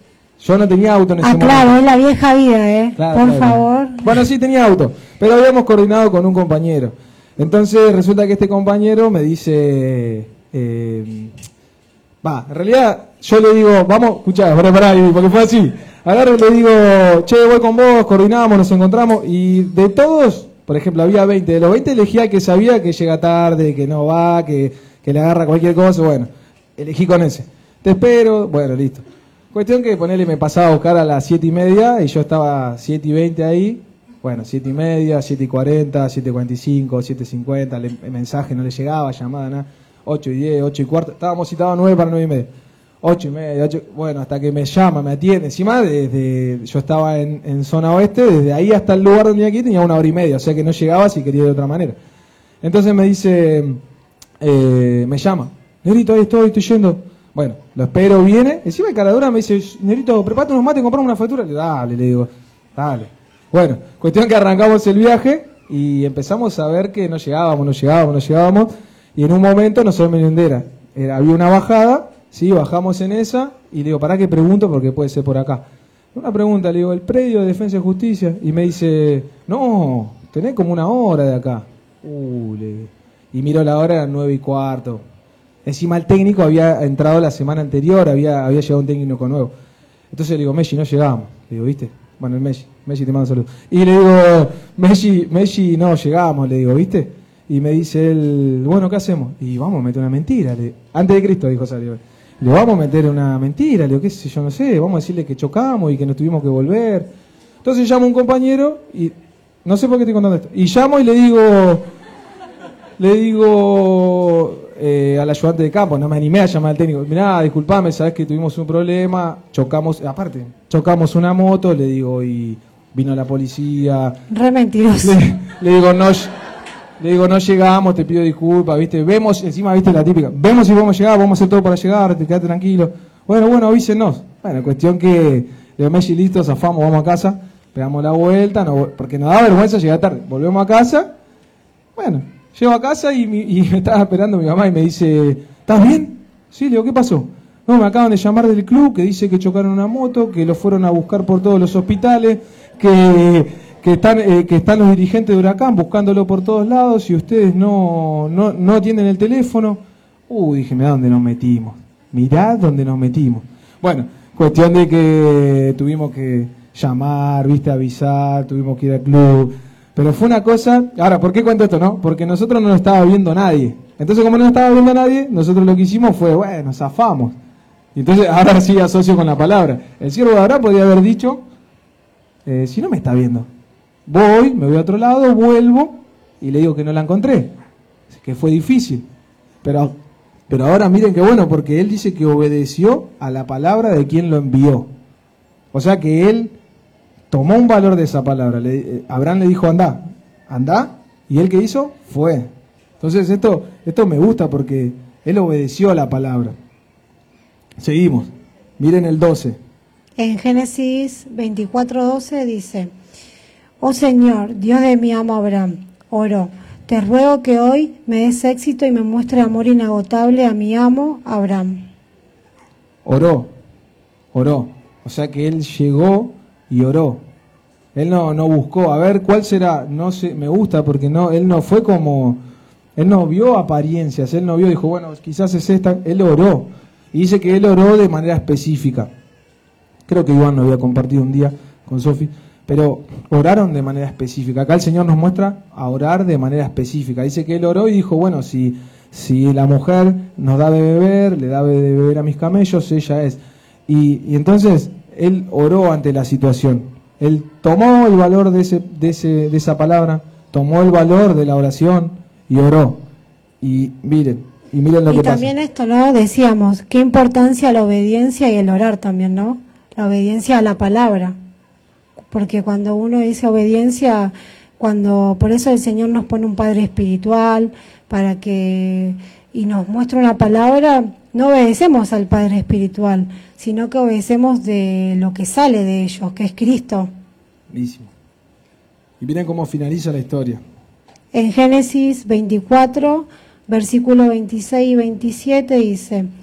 Speaker 2: Yo no tenía auto en ese
Speaker 1: ah,
Speaker 2: momento.
Speaker 1: claro, es la vieja vida, ¿eh?
Speaker 2: Claro,
Speaker 1: Por
Speaker 2: claro.
Speaker 1: favor.
Speaker 2: Bueno, sí tenía auto, pero habíamos coordinado con un compañero. Entonces resulta que este compañero me dice, eh, va, en realidad yo le digo, vamos, escuchá, pará, pará, porque fue así. Agarro y le digo, che, voy con vos, coordinamos, nos encontramos, y de todos, por ejemplo, había veinte, de los veinte elegí al que sabía que llega tarde, que no va, que, que le agarra cualquier cosa, bueno, elegí con ese. Te espero, bueno, listo. Cuestión que ponerle me pasaba a buscar a las siete y media y yo estaba siete y veinte ahí. Bueno, siete y media, siete y cuarenta, siete y cuarenta y cinco, siete y cincuenta, el mensaje no le llegaba, llamada, nada. ocho y diez, ocho y cuarto, estábamos citados nueve para nueve y media. ocho y media, ocho, bueno, hasta que me llama, me atiende. Encima, desde, yo estaba en, en zona oeste, desde ahí hasta el lugar donde aquí tenía una hora y media, o sea que no llegaba si quería de otra manera. Entonces me dice, eh, me llama, Negrito, ahí estoy, estoy yendo. Bueno, lo espero, viene. Encima de caradura me dice, Negrito, prepárate unos mates, comprame una factura. Le digo, dale, le digo, dale. Bueno, cuestión que arrancamos el viaje y empezamos a ver que no llegábamos, no llegábamos, no llegábamos. Y en un momento no soy merendera. Era, había una bajada, sí, bajamos en esa y le digo, ¿para qué pregunto? Porque puede ser por acá. Una pregunta, le digo, ¿el predio de Defensa y Justicia? Y me dice, no, tenés como una hora de acá. Uh, le digo. Y miro la hora, eran nueve y cuarto. Encima el técnico había entrado la semana anterior, había, había llegado un técnico nuevo. Entonces le digo, Messi, no llegamos. Le digo, ¿viste? Bueno, el Messi, Messi te mando saludos. Y le digo, Messi, Messi, no llegamos, le digo, ¿viste? Y me dice él, bueno, ¿qué hacemos? Y vamos a meter una mentira. Le, antes de Cristo, dijo Salio. Le digo, vamos a meter una mentira, le digo, qué sé yo, no sé, vamos a decirle que chocamos y que nos tuvimos que volver. Entonces llamo a un compañero y, no sé por qué estoy contando esto, y llamo y le digo, le digo... Eh, al ayudante de campo, no me animé a llamar al técnico, mirá, disculpame, sabés que tuvimos un problema, chocamos, aparte, chocamos una moto, le digo, y vino la policía.
Speaker 1: Re mentiroso.
Speaker 2: Le, le digo, no, le digo, no llegamos, te pido disculpas, viste, vemos, encima viste la típica, vemos si vamos a llegar, vamos a hacer todo para llegar, te quedate tranquilo. Bueno, bueno, avísenos. Bueno, cuestión que, le digo, Messi, listo, zafamos, vamos a casa, pegamos la vuelta, no, porque nos da vergüenza llegar tarde, volvemos a casa, bueno. Llego a casa y, mi, y me estaba esperando mi mamá y me dice, ¿estás bien? Sí, le digo, ¿qué pasó? No, me acaban de llamar del club que dice que chocaron una moto, que lo fueron a buscar por todos los hospitales, que, que, están, eh, que están los dirigentes de Huracán buscándolo por todos lados y ustedes no, no, no atienden el teléfono. Uy, dije, mirá dónde nos metimos, mirá dónde nos metimos. Bueno, cuestión de que tuvimos que llamar, viste, avisar, tuvimos que ir al club. Pero fue una cosa, ahora, ¿por qué cuento esto, no? Porque nosotros no lo estaba viendo nadie. Entonces, como no lo estaba viendo nadie, nosotros lo que hicimos fue, bueno, zafamos. Y entonces, ahora sí asocio con la palabra. El siervo de Abraham podría haber dicho, eh, si no me está viendo, voy, me voy a otro lado, vuelvo y le digo que no la encontré. Que fue difícil. Pero, pero ahora miren qué bueno, porque él dice que obedeció a la palabra de quien lo envió. O sea que él tomó un valor de esa palabra. Le, eh, Abraham le dijo, andá, andá, y él que hizo, fue. Entonces esto, esto me gusta porque él obedeció a la palabra. Seguimos. Miren el doce.
Speaker 1: En Génesis veinticuatro doce dice, oh Señor, Dios de mi amo Abraham, oro, te ruego que hoy me des éxito y me muestre amor inagotable a mi amo Abraham.
Speaker 2: Oró, oró. O sea que él llegó y oró. Él no, no buscó, a ver cuál será, no sé, me gusta porque no, él no fue como, él no vio apariencias, él no vio, dijo, bueno, quizás es esta, él oró. Y dice que él oró de manera específica. Creo que Iván lo había compartido un día con Sofi, pero oraron de manera específica. Acá el Señor nos muestra a orar de manera específica. Dice que él oró y dijo, bueno, si, si la mujer nos da de beber, le da de beber a mis camellos, ella es. Y, y entonces él oró ante la situación. Él tomó el valor de, ese, de, ese, de esa palabra, tomó el valor de la oración y oró. Y miren, y miren lo
Speaker 1: y
Speaker 2: que pasa.
Speaker 1: Y también esto, ¿no? Decíamos, qué importancia la obediencia y el orar también, ¿no? La obediencia a la palabra. Porque cuando uno dice obediencia, cuando por eso el Señor nos pone un Padre espiritual, para que y nos muestra una palabra, no obedecemos al Padre espiritual, sino que obedecemos de lo que sale de ellos, que es Cristo.
Speaker 2: Buenísimo. Y miren cómo finaliza la historia.
Speaker 1: En Génesis veinticuatro, versículos veintiséis y veintisiete dice,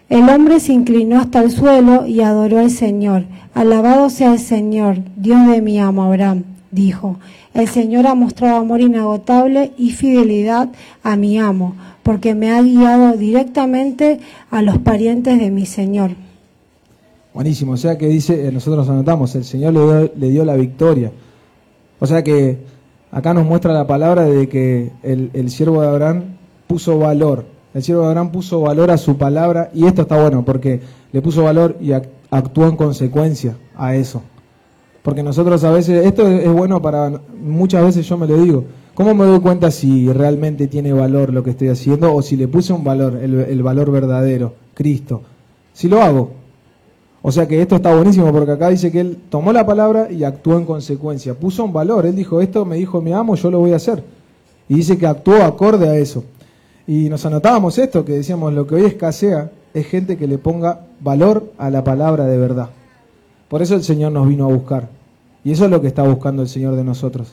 Speaker 1: El hombre se inclinó hasta el suelo y adoró al Señor. Alabado sea el Señor, Dios de mi amo Abraham, dijo. El Señor ha mostrado amor inagotable y fidelidad a mi amo, porque me ha guiado directamente a los parientes de mi Señor.
Speaker 2: Buenísimo, o sea que dice, nosotros anotamos, el Señor le dio, le dio la victoria. O sea que acá nos muestra la palabra de que el, el siervo de Abraham puso valor. El siervo de Abraham puso valor a su palabra, y esto está bueno porque le puso valor y actuó en consecuencia a eso. Porque nosotros a veces, esto es bueno para, muchas veces yo me lo digo, ¿cómo me doy cuenta si realmente tiene valor lo que estoy haciendo o si le puse un valor, el, el valor verdadero, Cristo? Si lo hago. O sea que esto está buenísimo porque acá dice que él tomó la palabra y actuó en consecuencia, puso un valor, él dijo, esto me dijo mi amo, yo lo voy a hacer. Y dice que actuó acorde a eso. Y nos anotábamos esto, que decíamos, lo que hoy escasea es gente que le ponga valor a la palabra de verdad. Por eso el Señor nos vino a buscar. Y eso es lo que está buscando el Señor de nosotros.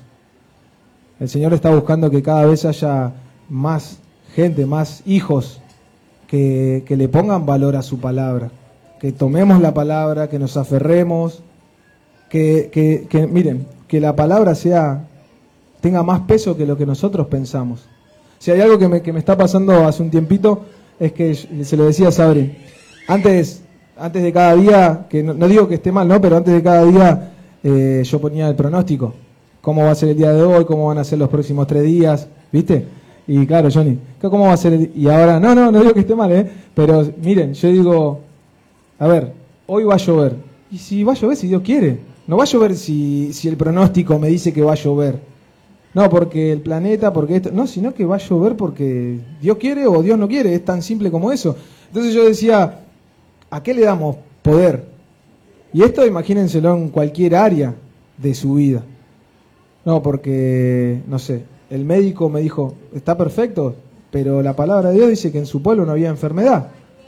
Speaker 2: El Señor está buscando que cada vez haya más gente, más hijos que, que le pongan valor a su palabra. Que tomemos la palabra, que nos aferremos, que, que, que miren, que la palabra sea, tenga más peso que lo que nosotros pensamos. Si hay algo que me, que me está pasando hace un tiempito, es que se lo decía a Sabri, antes, antes de cada día, que no, no digo que esté mal, ¿no? Pero antes de cada día eh, yo ponía el pronóstico, cómo va a ser el día de hoy, cómo van a ser los próximos tres días, ¿viste? Y claro, Johnny, ¿cómo va a ser el, y ahora, no, no, no digo que esté mal, ¿eh? Pero miren, yo digo, a ver, hoy va a llover, y si va a llover si Dios quiere, no va a llover si, si el pronóstico me dice que va a llover. No, porque el planeta, porque esto, no, sino que va a llover porque Dios quiere o Dios no quiere, es tan simple como eso. Entonces yo decía, ¿a qué le damos poder? Y esto imagínenselo en cualquier área de su vida. No, porque, no sé, el médico me dijo, está perfecto, pero la palabra de Dios dice que en su pueblo no había enfermedad.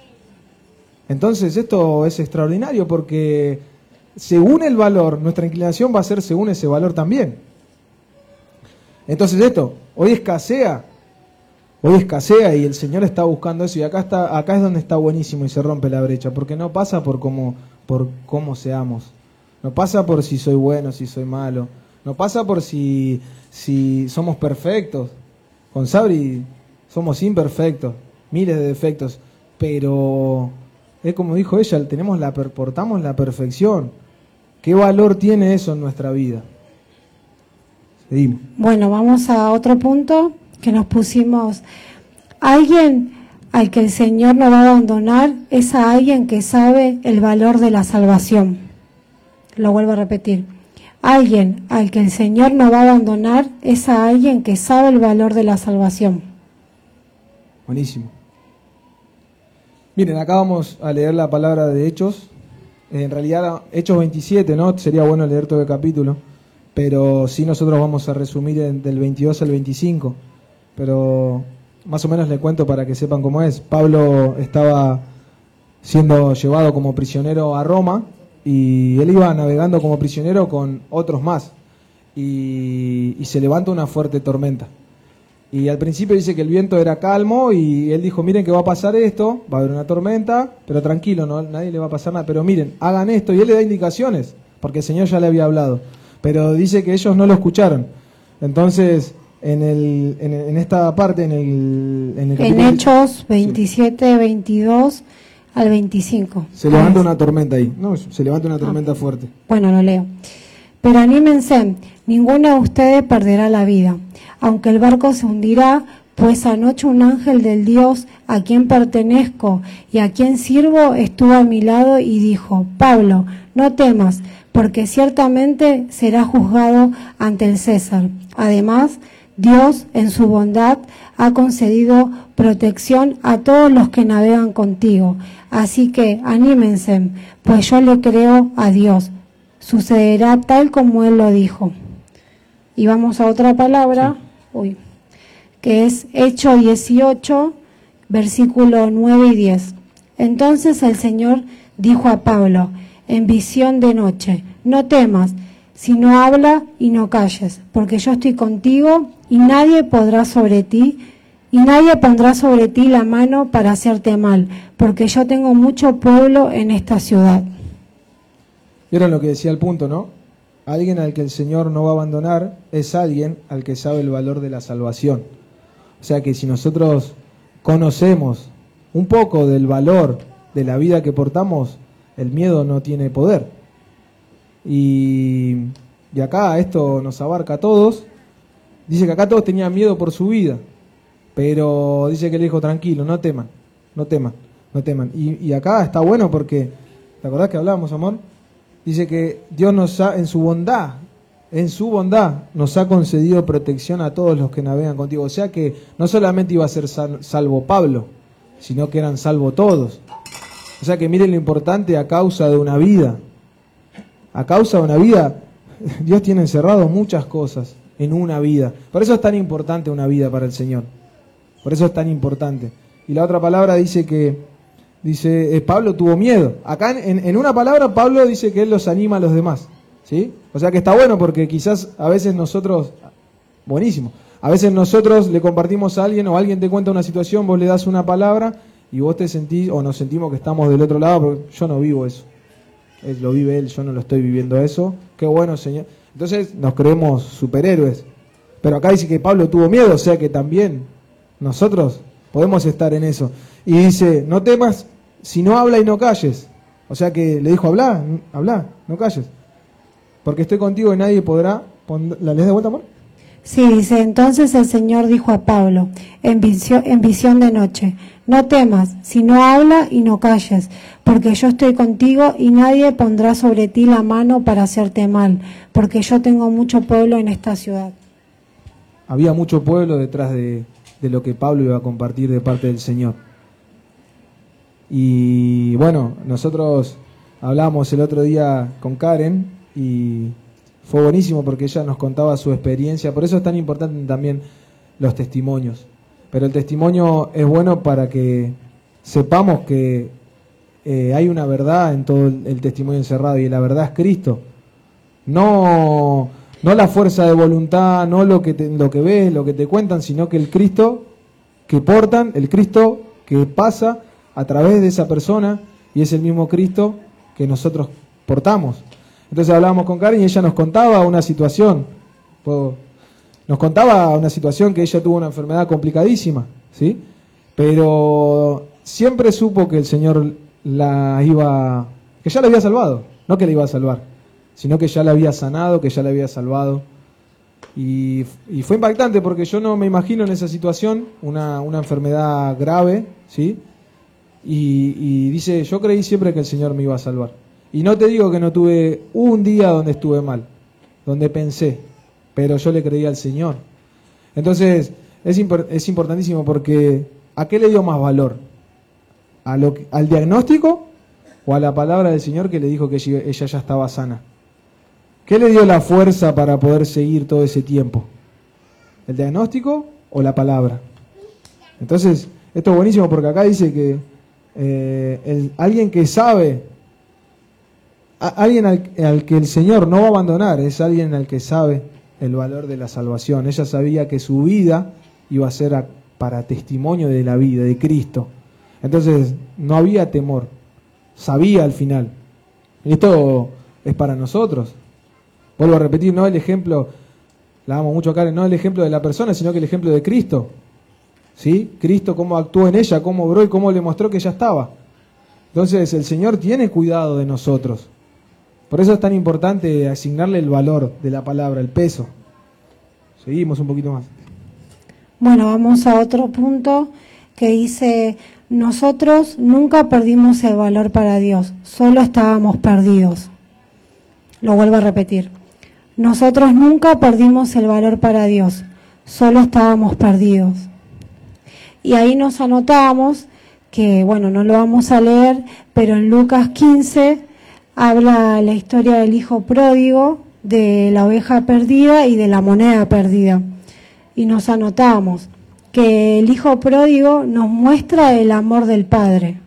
Speaker 2: Entonces esto es extraordinario porque según el valor, nuestra inclinación va a ser según ese valor también. Entonces esto, hoy escasea, hoy escasea y el Señor está buscando eso y acá está, acá es donde está buenísimo y se rompe la brecha, porque no pasa por cómo, por cómo seamos, no pasa por si soy bueno, si soy malo, no pasa por si, si somos perfectos, con Sabri somos imperfectos, miles de defectos, pero es como dijo ella, tenemos la, portamos la perfección. ¿Qué valor tiene eso en nuestra vida? Seguimos.
Speaker 1: Bueno, vamos a otro punto que nos pusimos. Alguien al que el Señor no va a abandonar es a alguien que sabe el valor de la salvación. Lo vuelvo a repetir. Alguien al que el Señor no va a abandonar es a alguien que sabe el valor de la salvación.
Speaker 2: Buenísimo. Miren, acá vamos a leer la palabra de Hechos. En realidad, Hechos veintisiete, ¿no? Sería bueno leer todo el capítulo. Pero sí nosotros vamos a resumir en, del veintidós al veinticinco, pero más o menos le cuento para que sepan cómo es. Pablo estaba siendo llevado como prisionero a Roma y él iba navegando como prisionero con otros más y, y se levanta una fuerte tormenta. Y al principio dice que el viento era calmo y él dijo, miren que va a pasar esto, va a haber una tormenta, pero tranquilo, no, nadie le va a pasar nada, pero miren, hagan esto, y él le da indicaciones, porque el Señor ya le había hablado. Pero dice que ellos no lo escucharon. Entonces, en el en, en esta parte, en el En, el
Speaker 1: en Hechos veintisiete, sí. veintidós al veinticinco.
Speaker 2: Se levanta una tormenta ahí. No, se levanta una tormenta ah. fuerte.
Speaker 1: Bueno, lo leo. Pero anímense, ninguno de ustedes perderá la vida. Aunque el barco se hundirá, pues anoche un ángel del Dios a quien pertenezco y a quien sirvo estuvo a mi lado y dijo, Pablo, no temas, porque ciertamente será juzgado ante el César. Además, Dios, en su bondad, ha concedido protección a todos los que navegan contigo. Así que anímense, pues yo le creo a Dios. Sucederá tal como Él lo dijo. Y vamos a otra palabra, uy, que es Hechos dieciocho, versículo nueve y diez. Entonces el Señor dijo a Pablo, en visión de noche, no temas, sino habla y no calles, porque yo estoy contigo y nadie podrá sobre ti y nadie pondrá sobre ti la mano para hacerte mal, porque yo tengo mucho pueblo en esta ciudad.
Speaker 2: ¿Vieron lo que decía el punto, no? Alguien al que el Señor no va a abandonar es alguien al que sabe el valor de la salvación. O sea que si nosotros conocemos un poco del valor de la vida que portamos, el miedo no tiene poder. Y, y acá esto nos abarca a todos. Dice que acá todos tenían miedo por su vida, pero dice que le dijo, tranquilo, no teman, no teman, no teman. Y, y acá está bueno porque, ¿te acordás que hablábamos, amor? Dice que Dios nos ha, en su bondad, en su bondad, nos ha concedido protección a todos los que navegan contigo. O sea que no solamente iba a ser sal, salvo Pablo, sino que eran salvos todos. O sea que miren lo importante a causa de una vida. A causa de una vida, Dios tiene encerrado muchas cosas en una vida. Por eso es tan importante una vida para el Señor. Por eso es tan importante. Y la otra palabra dice que, dice, eh, Pablo tuvo miedo. Acá en, en una palabra Pablo dice que él los anima a los demás. ¿Sí? O sea que está bueno porque quizás a veces nosotros, buenísimo, a veces nosotros le compartimos a alguien o alguien te cuenta una situación, vos le das una palabra y vos te sentís o nos sentimos que estamos del otro lado, porque yo no vivo eso. Él lo vive él, yo no lo estoy viviendo eso. Qué bueno, Señor. Entonces nos creemos superhéroes. Pero acá dice que Pablo tuvo miedo, o sea que también nosotros podemos estar en eso. Y dice, no temas, si no habla y no calles. O sea que le dijo, habla, habla, no calles. Porque estoy contigo y nadie podrá... ¿La lees de vuelta, amor?
Speaker 1: Sí, dice, entonces el Señor dijo a Pablo, en visión, en visión de noche, no temas, sino habla y no calles, porque yo estoy contigo y nadie pondrá sobre ti la mano para hacerte mal, porque yo tengo mucho pueblo en esta ciudad.
Speaker 2: Había mucho pueblo detrás de, de lo que Pablo iba a compartir de parte del Señor. Y bueno, nosotros hablamos el otro día con Karen y fue buenísimo porque ella nos contaba su experiencia. Por eso es tan importante también los testimonios. Pero el testimonio es bueno para que sepamos que eh, hay una verdad en todo el, el testimonio encerrado, y la verdad es Cristo. No, no la fuerza de voluntad, no lo que, te, lo que ves, lo que te cuentan, sino que el Cristo que portan, el Cristo que pasa a través de esa persona, y es el mismo Cristo que nosotros portamos. Entonces hablábamos con Karen y ella nos contaba una situación, nos contaba una situación que ella tuvo una enfermedad complicadísima, ¿sí? Pero siempre supo que el Señor la iba, que ya la había salvado, no que la iba a salvar, sino que ya la había sanado, que ya la había salvado. Y, y fue impactante porque yo no me imagino en esa situación una, una enfermedad grave, ¿sí? Y, y dice, yo creí siempre que el Señor me iba a salvar. Y no te digo que no tuve un día donde estuve mal, donde pensé, pero yo le creí al Señor. Entonces, es, impor- es importantísimo porque ¿a qué le dio más valor? ¿A lo que, ¿Al diagnóstico o a la palabra del Señor que le dijo que ella, ella ya estaba sana? ¿Qué le dio la fuerza para poder seguir todo ese tiempo? ¿El diagnóstico o la palabra? Entonces, esto es buenísimo porque acá dice que eh, el, alguien que sabe... Alguien al, al que el Señor no va a abandonar es alguien al que sabe el valor de la salvación. Ella sabía que su vida iba a ser a, para testimonio de la vida de Cristo. Entonces no había temor, sabía al final. Y esto es para nosotros. Vuelvo a repetir, no el ejemplo, la amo mucho a Karen, no el ejemplo de la persona, sino que el ejemplo de Cristo. ¿Sí? Cristo cómo actuó en ella, cómo obró y cómo le mostró que ya estaba. Entonces el Señor tiene cuidado de nosotros. Por eso es tan importante asignarle el valor de la palabra, el peso. Seguimos un poquito más.
Speaker 1: Bueno, vamos a otro punto que dice, nosotros nunca perdimos el valor para Dios, solo estábamos perdidos. Lo vuelvo a repetir. Nosotros nunca perdimos el valor para Dios, solo estábamos perdidos. Y ahí nos anotamos que, bueno, no lo vamos a leer, pero en Lucas quince habla la historia del hijo pródigo, de la oveja perdida y de la moneda perdida. Y nos anotamos que el hijo pródigo nos muestra el amor del Padre.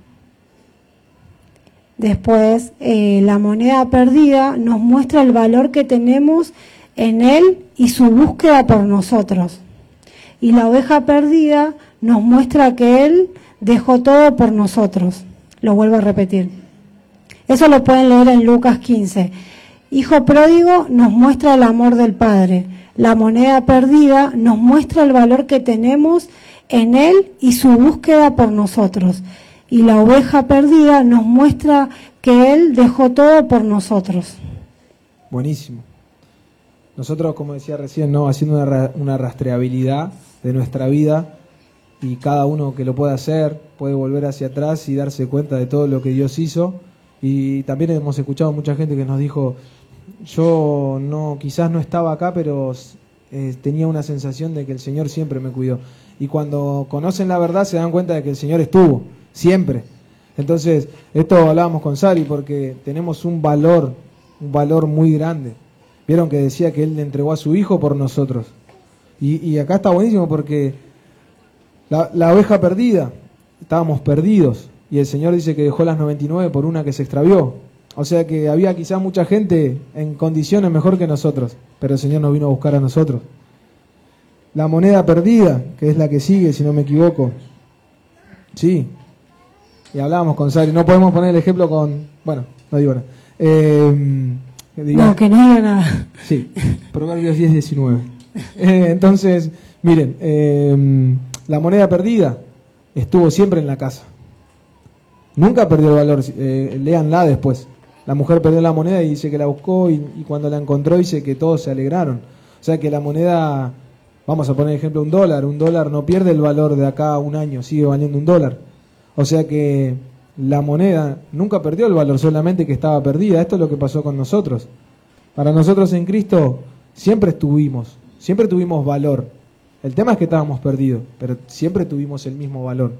Speaker 1: Después, eh, la moneda perdida nos muestra el valor que tenemos en Él y su búsqueda por nosotros. Y la oveja perdida nos muestra que Él dejó todo por nosotros. Lo vuelvo a repetir. Eso lo pueden leer en Lucas quince. Hijo pródigo nos muestra el amor del Padre. La moneda perdida nos muestra el valor que tenemos en Él y su búsqueda por nosotros. Y la oveja perdida nos muestra que Él dejó todo por nosotros.
Speaker 2: Buenísimo. Nosotros, como decía recién, ¿no? haciendo una, ra una rastreabilidad de nuestra vida, y cada uno que lo pueda hacer puede volver hacia atrás y darse cuenta de todo lo que Dios hizo. Y también hemos escuchado mucha gente que nos dijo, yo no, quizás no estaba acá, pero eh, tenía una sensación de que el Señor siempre me cuidó. Y cuando conocen la verdad se dan cuenta de que el Señor estuvo, siempre. Entonces, esto hablábamos con Sari porque tenemos un valor, un valor muy grande. Vieron que decía que Él le entregó a su Hijo por nosotros. Y, y acá está buenísimo porque la, la oveja perdida, estábamos perdidos. Y el Señor dice que dejó las noventa y nueve por una que se extravió. O sea que había quizás mucha gente en condiciones mejor que nosotros, pero el Señor nos vino a buscar a nosotros. La moneda perdida, que es la que sigue, si no me equivoco. Sí. Y hablábamos con Sari. No podemos poner el ejemplo con... Bueno, no digo nada. Eh, diga,
Speaker 1: no, que no diga nada.
Speaker 2: Sí, Proverbios diez, diecinueve. Eh, entonces, miren, eh, la moneda perdida estuvo siempre en la casa. Nunca perdió el valor, eh, léanla después. La mujer perdió la moneda y dice que la buscó y, y cuando la encontró dice que todos se alegraron. O sea que la moneda, vamos a poner ejemplo un dólar, un dólar no pierde el valor de acá a un año, sigue valiendo un dólar. O sea que la moneda nunca perdió el valor, solamente que estaba perdida. Esto es lo que pasó con nosotros. Para nosotros en Cristo siempre estuvimos, siempre tuvimos valor. El tema es que estábamos perdidos, pero siempre tuvimos el mismo valor.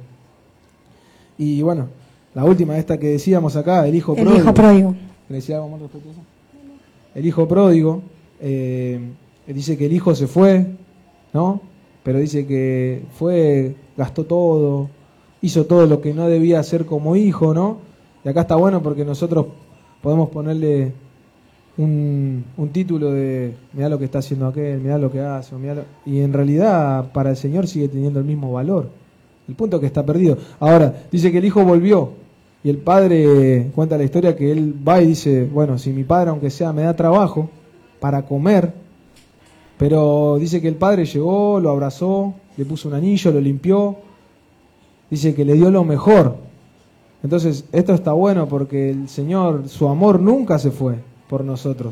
Speaker 2: Y bueno, la última, esta que decíamos acá, el hijo pródigo.
Speaker 1: El hijo pródigo.
Speaker 2: ¿Le decía algo más respecto a eso? El hijo pródigo, eh, dice que el hijo se fue, ¿no? Pero dice que fue, gastó todo, hizo todo lo que no debía hacer como hijo, ¿no? Y acá está bueno porque nosotros podemos ponerle un, un título de mirá lo que está haciendo aquel, mirá lo que hace, mirá lo... y en realidad para el Señor sigue teniendo el mismo valor. El punto es que está perdido. Ahora, dice que el hijo volvió y el padre cuenta la historia que él va y dice, bueno, si mi padre aunque sea me da trabajo para comer, pero dice que el padre llegó, lo abrazó, le puso un anillo, lo limpió, dice que le dio lo mejor. Entonces, esto está bueno porque el Señor, su amor nunca se fue por nosotros.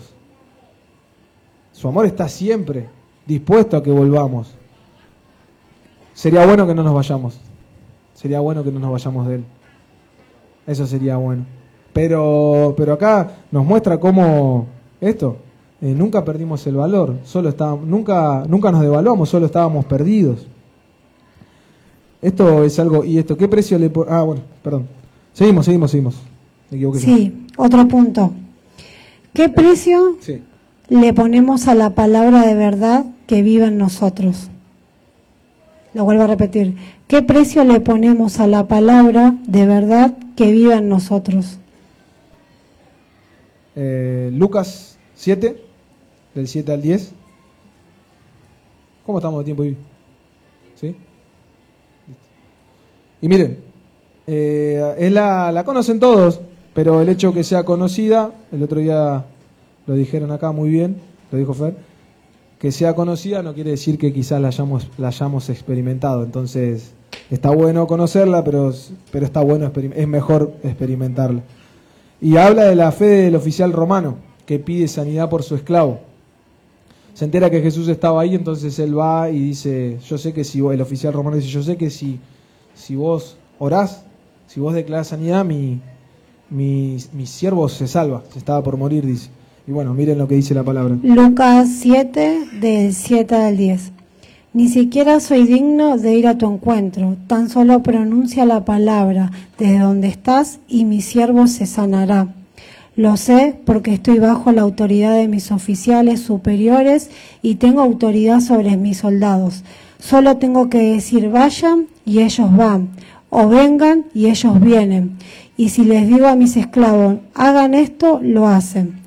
Speaker 2: Su amor está siempre dispuesto a que volvamos. Sería bueno que no nos vayamos. Sería bueno que no nos vayamos de Él. Eso sería bueno. Pero, pero acá nos muestra cómo esto, eh, nunca perdimos el valor, solo estábamos, nunca, nunca nos devaluamos, solo estábamos perdidos. Esto es algo, y esto, ¿qué precio le po- Ah, bueno, perdón. Seguimos, seguimos, seguimos. Me equivoqué.
Speaker 1: Sí, otro punto. ¿Qué precio
Speaker 2: Sí.
Speaker 1: le ponemos a la palabra de verdad que vive en nosotros? Lo vuelvo a repetir. ¿Qué precio le ponemos a la palabra de verdad que vive en nosotros?
Speaker 2: Eh, Lucas siete, del siete al diez. ¿Cómo estamos de tiempo, Ibi? ¿Sí? Y miren, eh, es la, la conocen todos, pero el hecho que sea conocida, el otro día lo dijeron acá muy bien, lo dijo Fer, que sea conocida no quiere decir que quizás la hayamos, la hayamos experimentado. Entonces, está bueno conocerla, pero, pero está bueno, es mejor experimentarla. Y habla de la fe del oficial romano, que pide sanidad por su esclavo. Se entera que Jesús estaba ahí, entonces él va y dice, yo sé que si vos, el oficial romano dice, yo sé que si, si vos orás, si vos declarás sanidad, mi, mi, mi siervo se salva, se estaba por morir, dice. Y bueno, miren lo que dice la palabra.
Speaker 1: Lucas siete, del siete al diez. Ni siquiera soy digno de ir a tu encuentro, tan solo pronuncia la palabra desde donde estás y mi siervo se sanará. Lo sé porque estoy bajo la autoridad de mis oficiales superiores y tengo autoridad sobre mis soldados. Solo tengo que decir vayan y ellos van, o vengan y ellos vienen. Y si les digo a mis esclavos hagan esto, lo hacen.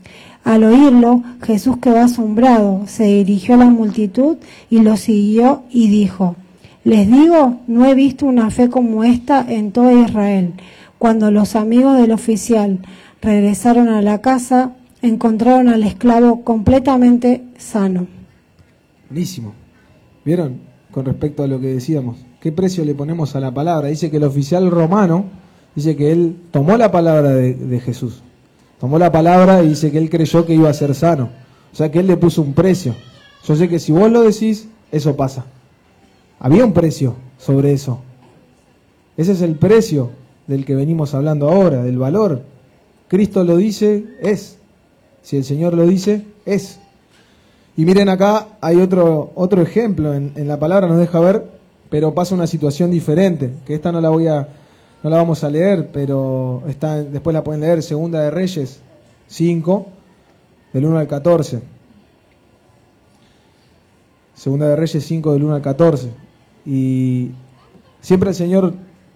Speaker 1: Al oírlo, Jesús quedó asombrado, se dirigió a la multitud y lo siguió y dijo: les digo, no he visto una fe como esta en todo Israel. Cuando los amigos del oficial regresaron a la casa, encontraron al esclavo completamente sano.
Speaker 2: Buenísimo. ¿Vieron? Con respecto a lo que decíamos, ¿qué precio le ponemos a la palabra? Dice que el oficial romano, dice que él tomó la palabra de, de Jesús. Tomó la palabra y dice que él creyó que iba a ser sano. O sea que él le puso un precio. Yo sé que si vos lo decís, eso pasa. Había un precio sobre eso. Ese es el precio del que venimos hablando ahora, del valor. Cristo lo dice, es. Si el Señor lo dice, es. Y miren acá, hay otro, otro ejemplo, en, en la palabra nos deja ver, pero pasa una situación diferente, que esta no la voy a, no la vamos a leer, pero está, después la pueden leer, Segunda de Reyes cinco, del uno al catorce. Segunda de Reyes cinco, del uno al catorce. Y siempre el Señor,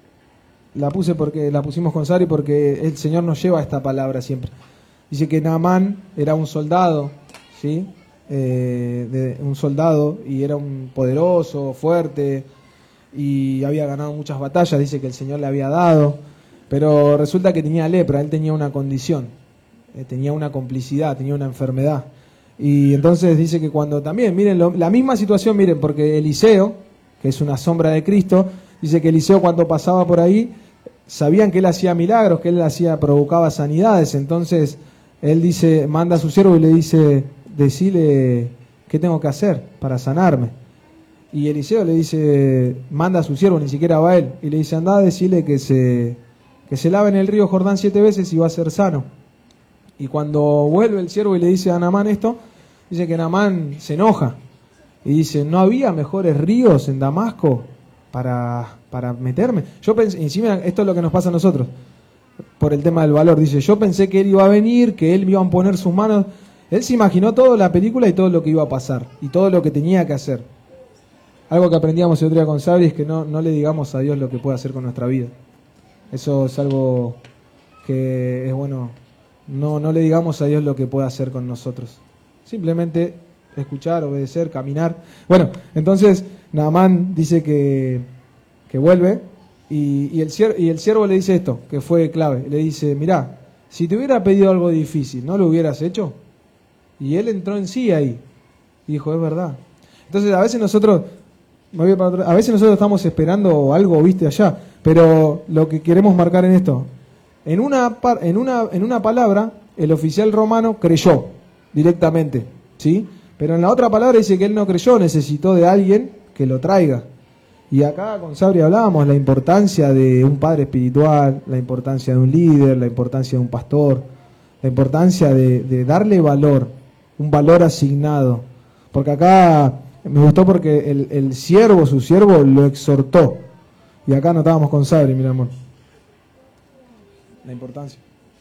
Speaker 2: la puse porque la pusimos con Sari porque el Señor nos lleva a esta palabra siempre. Dice que Naamán era un soldado, ¿sí? Eh, de, un soldado y era un poderoso, fuerte y había ganado muchas batallas, dice que el Señor le había dado, pero resulta que tenía lepra, él tenía una condición, eh, tenía una complicidad, tenía una enfermedad. Y entonces dice que cuando también, miren, lo, la misma situación, miren, porque Eliseo, que es una sombra de Cristo, dice que Eliseo cuando pasaba por ahí, sabían que él hacía milagros, que él hacía, provocaba sanidades, entonces él dice, manda a su siervo y le dice, decile qué tengo que hacer para sanarme. Y Eliseo le dice, manda a su siervo, ni siquiera va a él, y le dice, anda a decirle que se, que se lave en el río Jordán siete veces y va a ser sano. Y cuando vuelve el siervo y le dice a Naamán esto, dice que Naamán se enoja y dice, ¿no había mejores ríos en Damasco para, para meterme? Yo pensé, encima esto es lo que nos pasa a nosotros, por el tema del valor, dice, yo pensé que él iba a venir, que él me iba a poner sus manos, él se imaginó toda la película y todo lo que iba a pasar, y todo lo que tenía que hacer. Algo que aprendíamos el otro día con Sabri es que no, no le digamos a Dios lo que puede hacer con nuestra vida. Eso es algo que es bueno. No, no le digamos a Dios lo que puede hacer con nosotros. Simplemente escuchar, obedecer, caminar. Bueno, entonces Naamán dice que, que vuelve y, y, el siervo, y el siervo le dice esto, que fue clave. Le dice, mirá, si te hubiera pedido algo difícil, ¿no lo hubieras hecho? Y él entró en sí ahí. Y dijo, es verdad. Entonces a veces nosotros, me voy para otro, a veces nosotros estamos esperando algo, viste, allá. Pero lo que queremos marcar en esto, En una, en, una, en una palabra, el oficial romano creyó directamente, ¿sí? Pero en la otra palabra dice que él no creyó, necesitó de alguien que lo traiga. Y acá con Sabri hablábamos la importancia de un padre espiritual, la importancia de un líder, la importancia de un pastor, la importancia de, de darle valor, un valor asignado. Porque acá me gustó porque el, el siervo, su siervo, lo exhortó. Y acá notábamos con Sabri, mira amor. La importancia.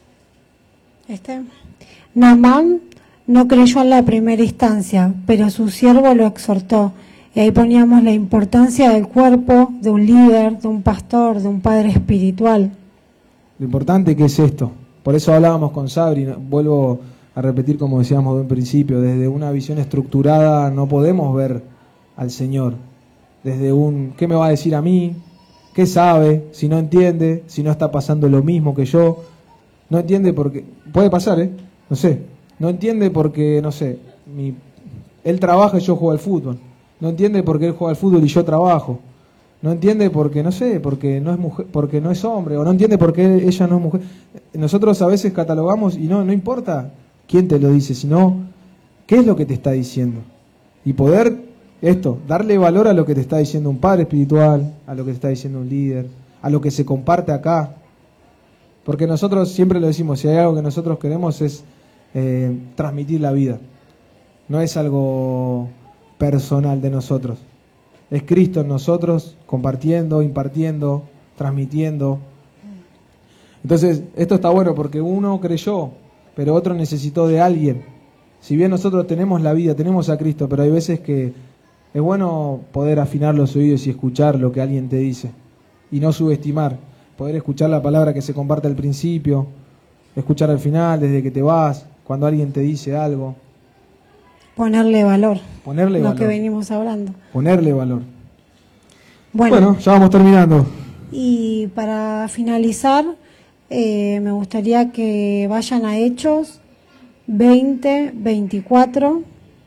Speaker 1: Este. Naamán no creyó en la primera instancia, pero su siervo lo exhortó. Y ahí poníamos la importancia del cuerpo, de un líder, de un pastor, de un padre espiritual.
Speaker 2: Lo importante que es esto. Por eso hablábamos con Sabri, vuelvo a repetir como decíamos de un principio, desde una visión estructurada no podemos ver al Señor. Desde un, ¿qué me va a decir a mí? ¿Qué sabe? Si no entiende, si no está pasando lo mismo que yo. No entiende porque... Puede pasar, ¿eh? No sé. No entiende porque, no sé, mi, él trabaja y yo juego al fútbol. No entiende porque él juega al fútbol y yo trabajo. No entiende porque, no sé, porque no es mujer, porque no es hombre. O no entiende porque ella no es mujer. Nosotros a veces catalogamos y no, no importa quién te lo dice, sino qué es lo que te está diciendo. Y poder... Esto, darle valor a lo que te está diciendo un padre espiritual, a lo que te está diciendo un líder, a lo que se comparte acá. Porque nosotros siempre lo decimos, si hay algo que nosotros queremos es eh, transmitir la vida. No es algo personal de nosotros. Es Cristo en nosotros, compartiendo, impartiendo, transmitiendo. Entonces, esto está bueno porque uno creyó, pero otro necesitó de alguien. Si bien nosotros tenemos la vida, tenemos a Cristo, pero hay veces que es bueno poder afinar los oídos y escuchar lo que alguien te dice y no subestimar, poder escuchar la palabra que se comparte al principio, escuchar al final, desde que te vas, cuando alguien te dice algo.
Speaker 1: Ponerle valor.
Speaker 2: Ponerle
Speaker 1: lo
Speaker 2: valor.
Speaker 1: que venimos hablando.
Speaker 2: Ponerle valor.
Speaker 1: Bueno,
Speaker 2: Bueno, ya vamos terminando.
Speaker 1: Y para finalizar, eh, me gustaría que vayan a Hechos veinte, veinticuatro,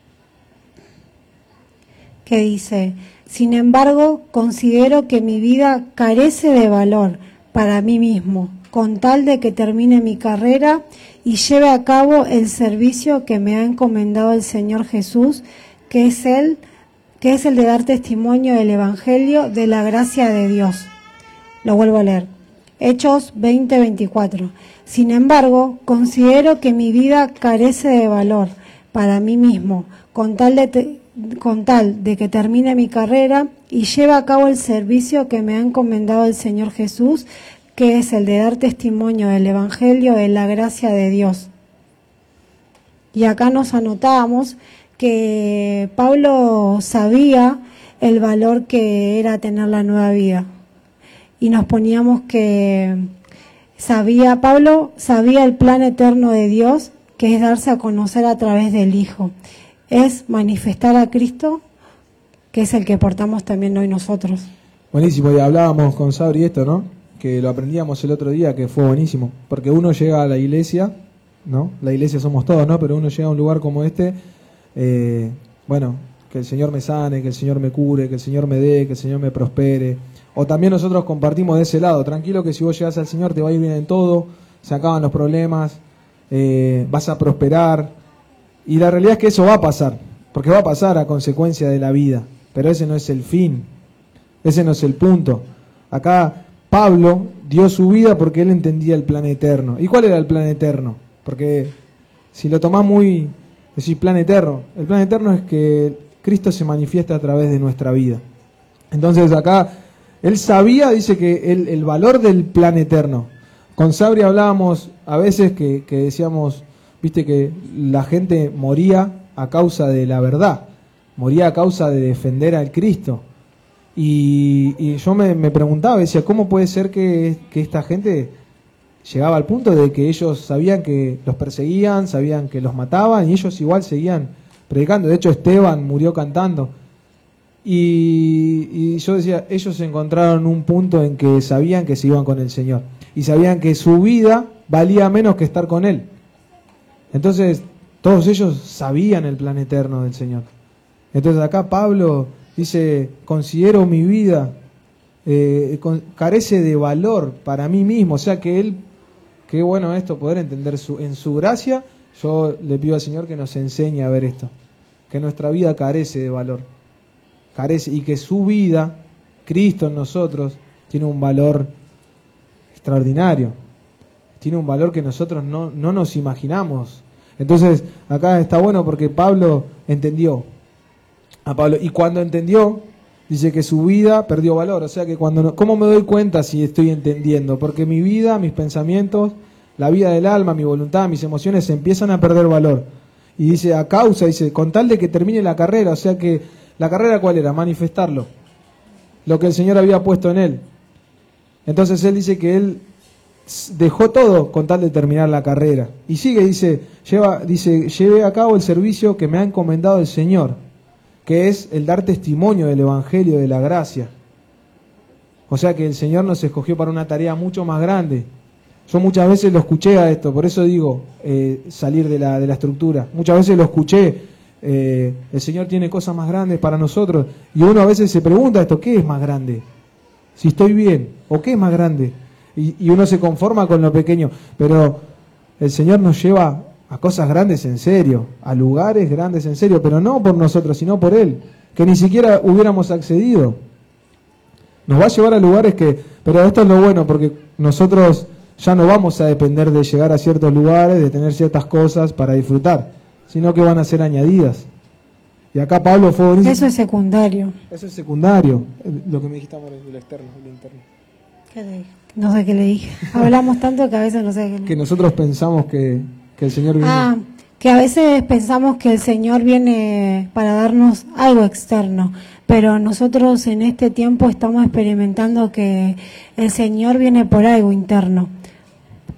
Speaker 1: que dice: sin embargo, considero que mi vida carece de valor para mí mismo, con tal de que termine mi carrera y lleve a cabo el servicio que me ha encomendado el Señor Jesús, que es el, que es el de dar testimonio del Evangelio de la gracia de Dios. Lo vuelvo a leer. Hechos veinte, veinticuatro. Sin embargo, considero que mi vida carece de valor para mí mismo, con tal de, te, con tal de que termine mi carrera y lleve a cabo el servicio que me ha encomendado el Señor Jesús, que es el de dar testimonio del Evangelio de la gracia de Dios. Y acá nos anotábamos que Pablo sabía el valor que era tener la nueva vida. Y nos poníamos que sabía, Pablo sabía el plan eterno de Dios, que es darse a conocer a través del Hijo. Es manifestar a Cristo, que es el que portamos también hoy nosotros.
Speaker 2: Buenísimo, y hablábamos con Sabri esto, ¿no? Que lo aprendíamos el otro día, que fue buenísimo. Porque uno llega a la iglesia, ¿no? La iglesia somos todos, ¿no? Pero uno llega a un lugar como este, eh, bueno, que el Señor me sane, que el Señor me cure, que el Señor me dé, que el Señor me prospere. O también nosotros compartimos de ese lado. Tranquilo que si vos llegás al Señor te va a ir bien en todo, se acaban los problemas, eh, vas a prosperar. Y la realidad es que eso va a pasar, porque va a pasar a consecuencia de la vida. Pero ese no es el fin, ese no es el punto. Acá Pablo dio su vida porque él entendía el plan eterno. ¿Y cuál era el plan eterno? Porque si lo tomás muy, decís plan eterno, el plan eterno es que Cristo se manifiesta a través de nuestra vida. Entonces acá él sabía, dice que el, el valor del plan eterno. Con Sabri hablábamos a veces que, que decíamos, viste que la gente moría a causa de la verdad, moría a causa de defender al Cristo. Y, y yo me, me preguntaba, decía, ¿cómo puede ser que, que esta gente llegaba al punto de que ellos sabían que los perseguían, sabían que los mataban y ellos igual seguían predicando? De hecho, Esteban murió cantando. Y, y yo decía, ellos encontraron un punto en que sabían que se iban con el Señor y sabían que su vida valía menos que estar con Él. Entonces, todos ellos sabían el plan eterno del Señor. Entonces acá Pablo dice, considero mi vida, eh, con, carece de valor para mí mismo. O sea que Él, qué bueno esto, poder entender su, en su gracia. Yo le pido al Señor que nos enseñe a ver esto, que nuestra vida carece de valor. Carece, y que su vida, Cristo en nosotros, tiene un valor extraordinario, tiene un valor que nosotros no, no nos imaginamos. Entonces acá está bueno porque Pablo entendió a Pablo, y cuando entendió, dice que su vida perdió valor. O sea que cuando no, ¿cómo me doy cuenta si estoy entendiendo? Porque mi vida, mis pensamientos, la vida del alma, mi voluntad, mis emociones empiezan a perder valor. Y dice, a causa, dice, con tal de que termine la carrera. O sea que ¿la carrera cuál era? Manifestarlo, lo que el Señor había puesto en él. Entonces él dice que él dejó todo con tal de terminar la carrera. Y sigue, dice, lleva, dice, lleve a cabo el servicio que me ha encomendado el Señor, que es el dar testimonio del Evangelio de la gracia. O sea que el Señor nos escogió para una tarea mucho más grande. Yo muchas veces lo escuché a esto, por eso digo eh, salir de la, de la estructura. Muchas veces lo escuché. Eh, el Señor tiene cosas más grandes para nosotros y uno a veces se pregunta esto, ¿qué es más grande? Si estoy bien, ¿o qué es más grande? Y, y uno se conforma con lo pequeño, pero el Señor nos lleva a cosas grandes en serio, a lugares grandes en serio, pero no por nosotros, sino por Él, que ni siquiera hubiéramos accedido. Nos va a llevar a lugares que, pero esto es lo bueno, porque nosotros ya no vamos a depender de llegar a ciertos lugares, de tener ciertas cosas para disfrutar, sino que van a ser añadidas. Y acá Pablo fue buenísimo.
Speaker 1: Eso es secundario.
Speaker 2: Eso es secundario. Lo que me dijiste amor, el externo, el interno.
Speaker 1: ¿Qué le dije? No sé qué le dije. Hablamos tanto que a veces no sé qué le dije.
Speaker 2: Que nosotros pensamos que, que el Señor viene.
Speaker 1: Ah, que a veces pensamos que el Señor viene para darnos algo externo, pero nosotros en este tiempo estamos experimentando que el Señor viene por algo interno.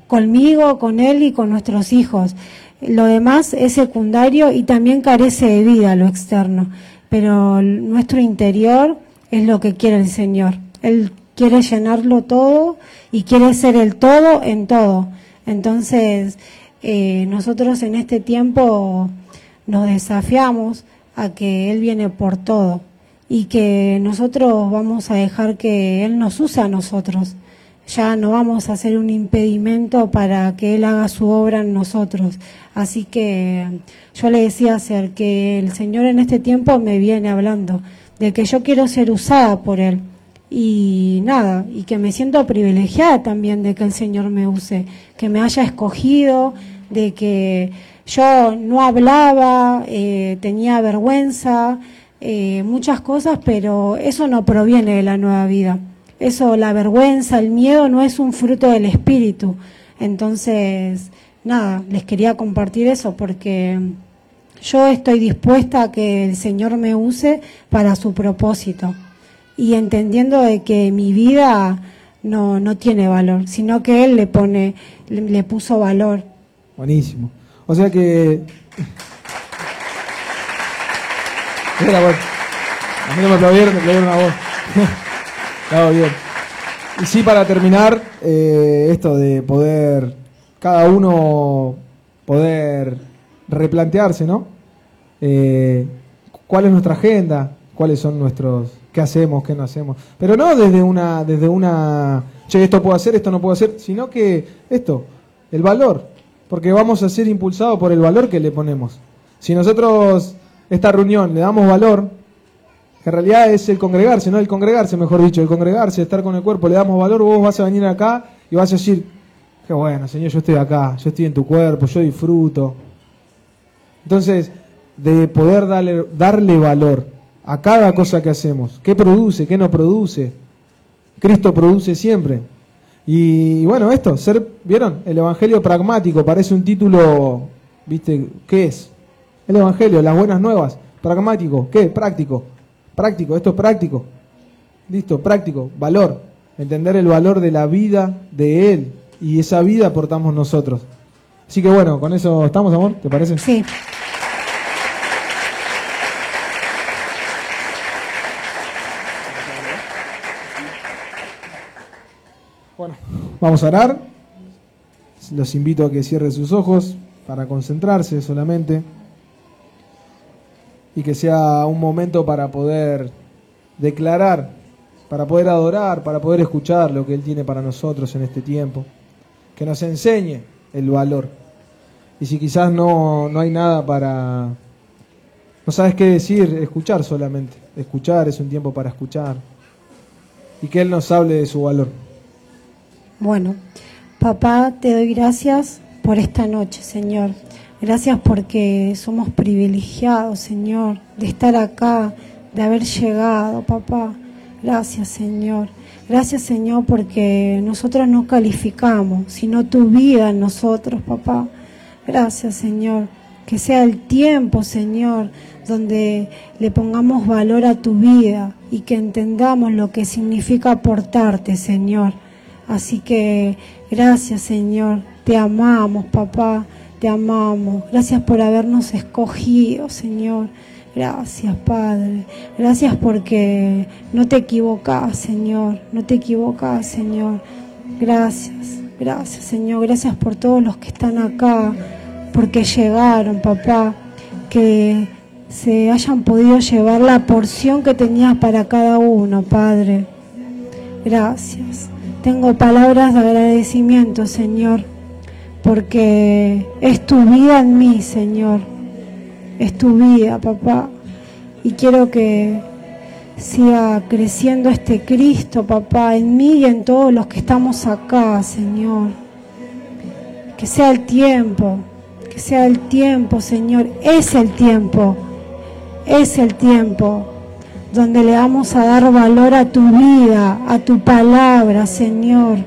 Speaker 1: conmigo, con él y con nuestros hijos. Lo demás es secundario y también carece de vida lo externo, pero nuestro interior es lo que quiere el Señor. Él quiere llenarlo todo y quiere ser el todo en todo. Entonces, eh, nosotros en este tiempo nos desafiamos a que Él viene por todo y que nosotros vamos a dejar que Él nos use a nosotros. Ya no vamos a hacer un impedimento para que Él haga su obra en nosotros. Así que yo le decía a Ser que el Señor en este tiempo me viene hablando de que yo quiero ser usada por Él. Y nada, y que me siento privilegiada también de que el Señor me use, que me haya escogido, de que yo no hablaba, eh, tenía vergüenza, eh, muchas cosas, pero eso no proviene de la nueva vida. Eso, la vergüenza, el miedo no es un fruto del Espíritu. Entonces, nada, les quería compartir eso porque yo estoy dispuesta a que el Señor me use para su propósito. Y entendiendo de que mi vida no, no tiene valor, sino que Él le pone, le, le puso valor.
Speaker 2: Buenísimo. O sea que... Era bueno. A mí no me aplaudieron, me aplaudieron a vos. Claro, bien. Y sí, para terminar, eh, esto de poder, cada uno poder replantearse, ¿no? Eh, ¿Cuál es nuestra agenda? ¿Cuáles son nuestros... qué hacemos, qué no hacemos? Pero no desde una, desde una, che, esto puedo hacer, esto no puedo hacer, sino que esto, el valor, porque vamos a ser impulsados por el valor que le ponemos. Si nosotros, esta reunión, le damos valor, que en realidad es el congregarse, no el congregarse, mejor dicho, el congregarse, estar con el cuerpo, le damos valor, vos vas a venir acá y vas a decir, qué bueno, Señor, yo estoy acá, yo estoy en tu cuerpo, yo disfruto. Entonces, de poder darle, darle valor a cada cosa que hacemos, qué produce, qué no produce. Cristo produce siempre. Y, y bueno, esto, ser, ¿vieron? El Evangelio pragmático, parece un título, ¿viste? ¿Qué es? El Evangelio, las buenas nuevas, pragmático, ¿qué? Práctico, práctico, esto es práctico. Listo, práctico, valor, entender el valor de la vida de Él, y esa vida aportamos nosotros. Así que bueno, con eso estamos, amor, ¿te parece?
Speaker 1: Sí.
Speaker 2: Bueno, vamos a orar. Los invito a que cierren sus ojos para concentrarse solamente y que sea un momento para poder declarar, para poder adorar, para poder escuchar lo que Él tiene para nosotros en este tiempo, que nos enseñe el valor. Y si quizás no, no hay nada para, no sabes qué decir, escuchar solamente, escuchar, es un tiempo para escuchar y que Él nos hable de su valor.
Speaker 1: Bueno, papá, te doy gracias por esta noche, Señor. Gracias porque somos privilegiados, Señor, de estar acá, de haber llegado, papá. Gracias, Señor. Gracias, Señor, porque nosotros no calificamos, sino tu vida en nosotros, papá. Gracias, Señor. Que sea el tiempo, Señor, donde le pongamos valor a tu vida y que entendamos lo que significa aportarte, Señor. Así que gracias, Señor, te amamos, papá, te amamos. Gracias por habernos escogido, Señor. Gracias, Padre. Gracias porque no te equivocás, Señor. No te equivocás, Señor. Gracias, gracias, Señor. Gracias por todos los que están acá, porque llegaron, papá. Que se hayan podido llevar la porción que tenías para cada uno, Padre. Gracias. Tengo palabras de agradecimiento, Señor, porque es tu vida en mí, Señor. Es tu vida, papá. Y quiero que siga creciendo este Cristo, papá, en mí y en todos los que estamos acá, Señor. Que sea el tiempo, que sea el tiempo, Señor. Es el tiempo, es el tiempo donde le vamos a dar valor a tu vida, a tu palabra, Señor.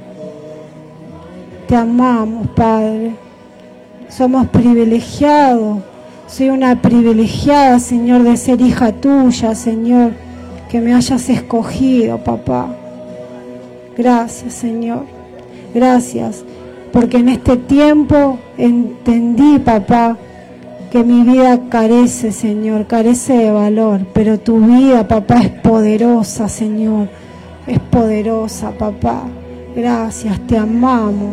Speaker 1: Te amamos, Padre. Somos privilegiados. Soy una privilegiada, Señor, de ser hija tuya, Señor. Que me hayas escogido, papá. Gracias, Señor. Gracias. porque en este tiempo entendí, papá, que mi vida carece, Señor, carece de valor, pero tu vida, papá, es poderosa, Señor, es poderosa, papá. Gracias, te amamos.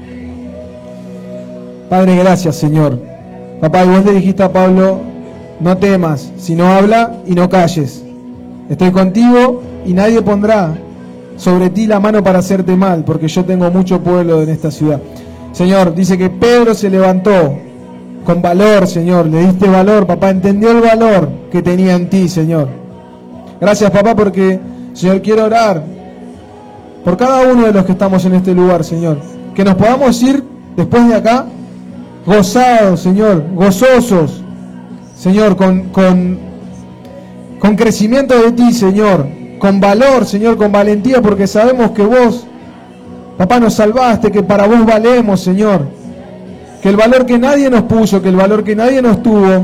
Speaker 2: Padre, gracias, Señor. Papá, y vos le dijiste a Pablo, no temas, sino habla y no calles. Estoy contigo y nadie pondrá sobre ti la mano para hacerte mal, porque yo tengo mucho pueblo en esta ciudad. Señor, dice que Pedro se levantó con valor, Señor. Le diste valor, papá, entendió el valor que tenía en ti, Señor. Gracias, papá, porque, Señor, quiero orar por cada uno de los que estamos en este lugar, Señor. Que nos podamos ir después de acá gozados, Señor, gozosos, Señor, con, con, con crecimiento de ti, Señor, con valor, Señor, con valentía, porque sabemos que vos, papá, nos salvaste, que para vos valemos, Señor, que el valor que nadie nos puso, que el valor que nadie nos tuvo,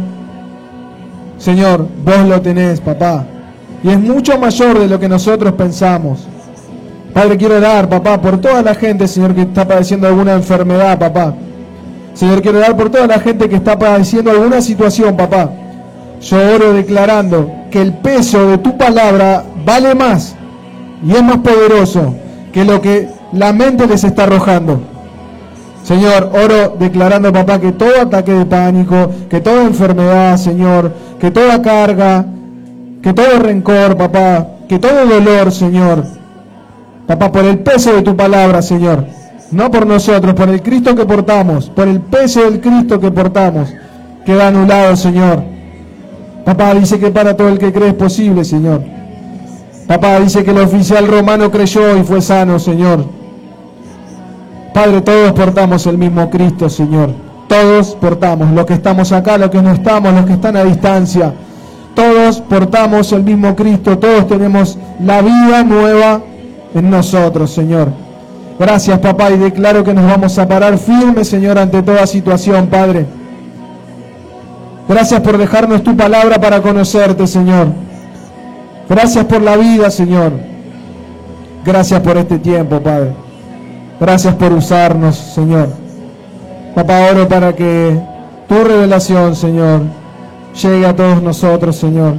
Speaker 2: Señor, vos lo tenés, papá, y es mucho mayor de lo que nosotros pensamos. Padre, quiero orar, papá, por toda la gente, Señor, que está padeciendo alguna enfermedad, papá. Señor, quiero orar por toda la gente que está padeciendo alguna situación, papá. Yo oro declarando que el peso de tu palabra vale más y es más poderoso que lo que la mente les está arrojando. Señor, oro declarando, papá, que todo ataque de pánico, que toda enfermedad, Señor, que toda carga, que todo rencor, papá, que todo dolor, Señor, papá, por el peso de tu palabra, Señor, no por nosotros, por el Cristo que portamos, por el peso del Cristo que portamos, queda anulado, Señor. Papá, dice que para todo el que cree es posible, Señor. Papá, dice que el oficial romano creyó y fue sano, Señor. Padre, todos portamos el mismo Cristo, Señor. Todos portamos, los que estamos acá, los que no estamos, los que están a distancia. Todos portamos el mismo Cristo, todos tenemos la vida nueva en nosotros, Señor. Gracias, papá, y declaro que nos vamos a parar firmes, Señor, ante toda situación, Padre. Gracias por dejarnos tu palabra para conocerte, Señor. Gracias por la vida, Señor. Gracias por este tiempo, Padre. Gracias por usarnos, Señor. Papá, oro para que tu revelación, Señor, llegue a todos nosotros, Señor.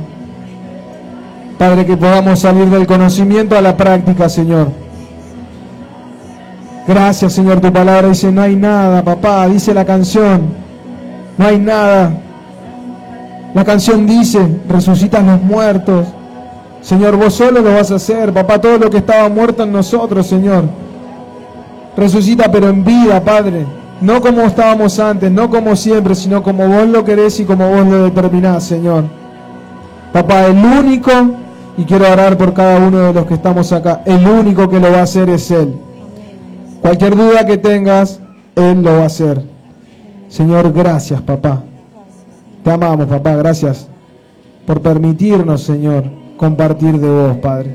Speaker 2: Padre, que podamos salir del conocimiento a la práctica, Señor. Gracias, Señor, tu palabra dice, no hay nada, papá, dice la canción, no hay nada. La canción dice, resucitan los muertos. Señor, vos solo lo vas a hacer, papá, todo lo que estaba muerto en nosotros, Señor. Resucita, pero en vida, Padre. No como estábamos antes, no como siempre, sino como vos lo querés y como vos lo determinás, Señor. Papá, el único, y quiero orar por cada uno de los que estamos acá, el único que lo va a hacer es Él. Cualquier duda que tengas, Él lo va a hacer. Señor, gracias, papá. Te amamos, papá, gracias por permitirnos, Señor, compartir de vos, Padre.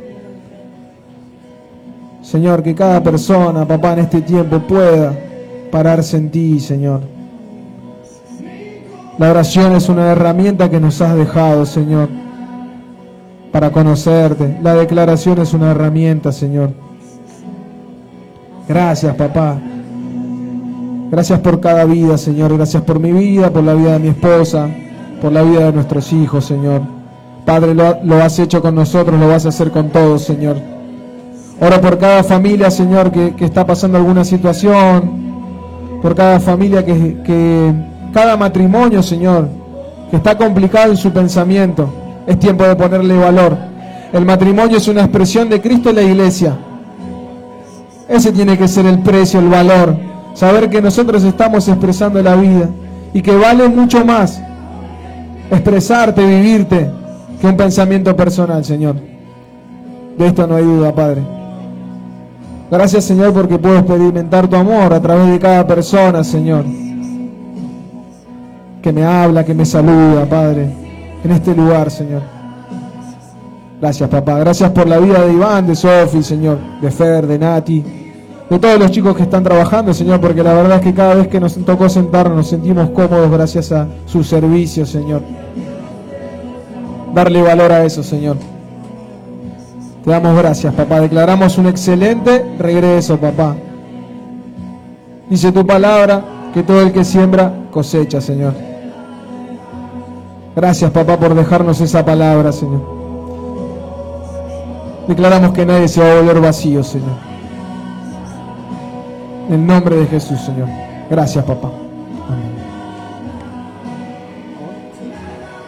Speaker 2: Señor, que cada persona, papá, en este tiempo pueda pararse en ti, Señor. La oración es una herramienta que nos has dejado, Señor, para conocerte. La declaración es una herramienta, Señor. Gracias, papá. Gracias por cada vida, Señor. Gracias por mi vida, por la vida de mi esposa, por la vida de nuestros hijos, Señor. Padre, lo, lo has hecho con nosotros, lo vas a hacer con todos, Señor. Oro por cada familia, Señor, que, que está pasando alguna situación, por cada familia que, que, cada matrimonio, Señor, que está complicado en su pensamiento. Es tiempo de ponerle valor. El matrimonio es una expresión de Cristo en la iglesia. Ese tiene que ser el precio, el valor. Saber que nosotros estamos expresando la vida y que vale mucho más expresarte, vivirte, que un pensamiento personal, Señor. De esto no hay duda, Padre. Gracias, Señor, porque puedo experimentar tu amor a través de cada persona, Señor, que me habla, que me saluda, Padre, en este lugar, Señor. Gracias, papá. Gracias por la vida de Iván, de Sofi, Señor, de Fer, de Nati, de todos los chicos que están trabajando, Señor, porque la verdad es que cada vez que nos tocó sentarnos nos sentimos cómodos gracias a su servicio, Señor. Darle valor a eso, Señor. Te damos gracias, papá. Declaramos un excelente regreso, papá. Dice tu palabra que todo el que siembra cosecha, Señor. Gracias, papá, por dejarnos esa palabra, Señor. Declaramos que nadie se va a volver vacío, Señor. En el nombre de Jesús, Señor. Gracias, papá. Amén.